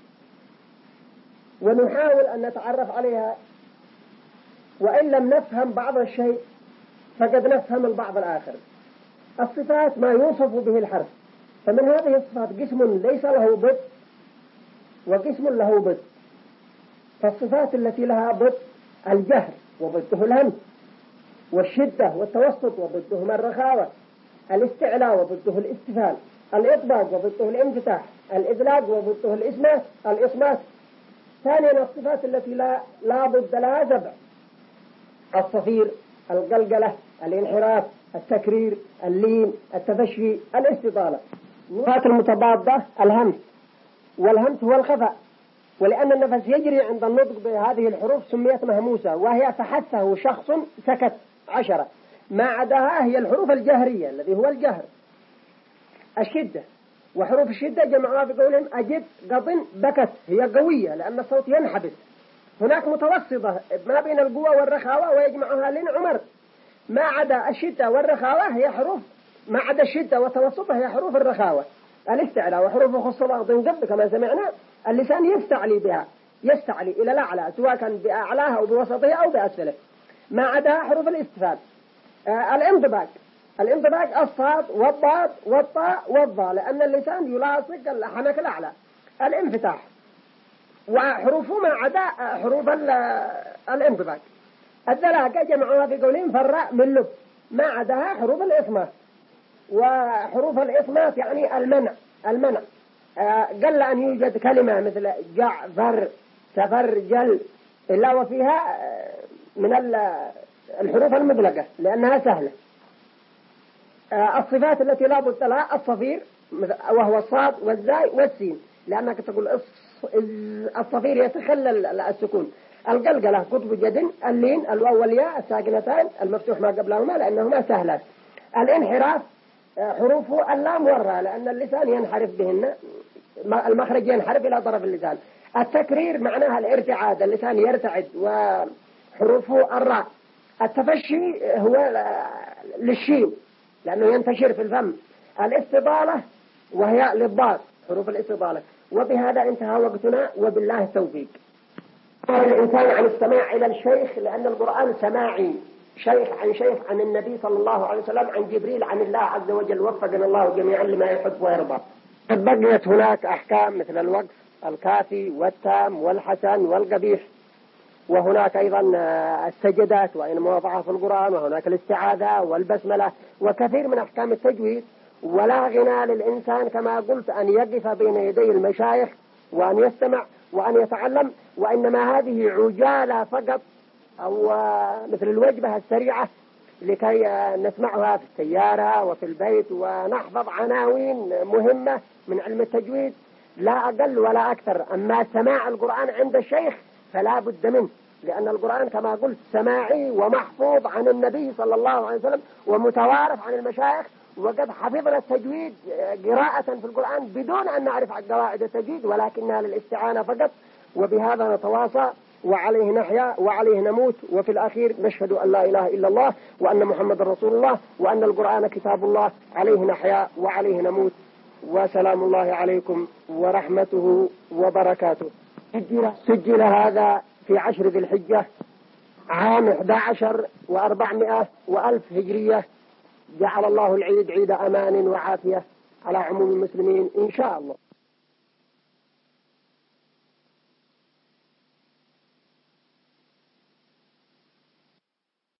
ونحاول أن نتعرف عليها، وإن لم نفهم بعض الشيء فقد نفهم البعض الآخر. الصفات ما يوصف به الحرف، فمن هذه الصفات قسم ليس له ضد، وقسم له ضد. فالصفات التي لها ضد الجهر وضده الهمس، والشدة والتوسط وضدهما الرخاوة، الاستعلاء وضده الاستفال، الإطباق وضده الانفتاح، الإذلاق وضده الإصمات. ثانيا الصفات التي لا ضد لها سبع: الصفير، القلقلة، الانحراف، التكرير، اللين، التفشي، الاستطالة. الصفات المتضادة الهمس، والهمس هو الخفاء، ولأن النفس يجري عند النطق بهذه الحروف سميت مهموسة، وهي فحثه شخص سكت 10. ما عداها هي الحروف الجهرية الذي هو الجهر. الشدة، وحروف الشدة جمعوها بقولهم أجد قطن بكت، هي قوية لأن الصوت ينحبس. هناك متوسطة ما بين القوة والرخاوة ويجمعها لين عمر. ما عدا الشدة والرخاوة هي حروف، ما عدا الشدة والتوسطة هي حروف الرخاوة. الاستعلاء وحروف خصوصا ضنقب كما سمعنا، اللسان يستعلي بها، يستعلي إلى الأعلى سواء كان بأعلاها أو بوسطها أو بأسفله. ما عدا حروف الاستفال. الانضباق الصاد والضاد والطاء والضاء، لأن اللسان يلاصق الحنك الأعلى. الانفتاح، وحروفه ما عدا حروف الانضباق. الذلاقة جمعوها في قولين فالراء من لب، ما عداها حروف الإصمات. وحروف الإصمات يعني المنع. قل أن يوجد كلمة مثل جعفر، تفرجل، إلا وفيها من الحروف المطلقة لأنها سهلة. الصفات التي لا بد لها الصفير، وهو الصاد والزاي والسين، لأنك تقول الصفير يتخلل السكون. القلقلة قطب جد، اللين الواو والياء الساكنتان المفتوح ما قبلهما لأنهما سهلات. الانحراف حروفه اللام والراء، لأن اللسان ينحرف بهن، المخرج ينحرف إلى طرف اللسان. التكرير معناها الارتعاد، اللسان يرتعد، وحروفه الراء. التفشي هو للشين لأنه ينتشر في الفم. الاستطالة وهي للضاد، حروف الاستطالة. وبهذا انتهى وقتنا، وبالله التوفيق. الإنسان عن السماع إلى الشيخ، لأن القرآن سماعي، شيخ عن شيخ عن النبي صلى الله عليه وسلم عن جبريل عن الله عز وجل، وفقنا الله جميعا لما يحب ويرضى. بقيت هناك أحكام مثل الوقف، الكافي والتام والحسن والقبيح، وهناك أيضا السجدات وإن موضعها في القرآن، وهناك الاستعاذة والبسملة، وكثير من أحكام التجويد. ولا غنى للإنسان كما قلت أن يقف بين يدي المشايخ وأن يستمع وأن يتعلم، وإنما هذه عجالة فقط، أو مثل الوجبة السريعة لكي نسمعها في السيارة وفي البيت ونحفظ عناوين مهمة من علم التجويد، لا أقل ولا أكثر. أما سماع القرآن عند الشيخ فلا بد منه، لأن القرآن كما قلت سماعي ومحفوظ عن النبي صلى الله عليه وسلم ومتوارث عن المشايخ. وقد حفظنا التجويد قراءة في القرآن بدون أن نعرف قواعد التجويد، ولكنها للاستعانة فقط. وبهذا نتواصى، وعليه نحيا وعليه نموت، وفي الأخير نشهد أن لا إله إلا الله وأن محمد رسول الله وأن القرآن كتاب الله، عليه نحيا وعليه نموت. وسلام الله عليكم ورحمته وبركاته. سجل هذا في 10 ذي الحجة عام 11 و400 وألف هجرية. جعل الله العيد عيد أمان وعافية على عموم المسلمين إن شاء الله.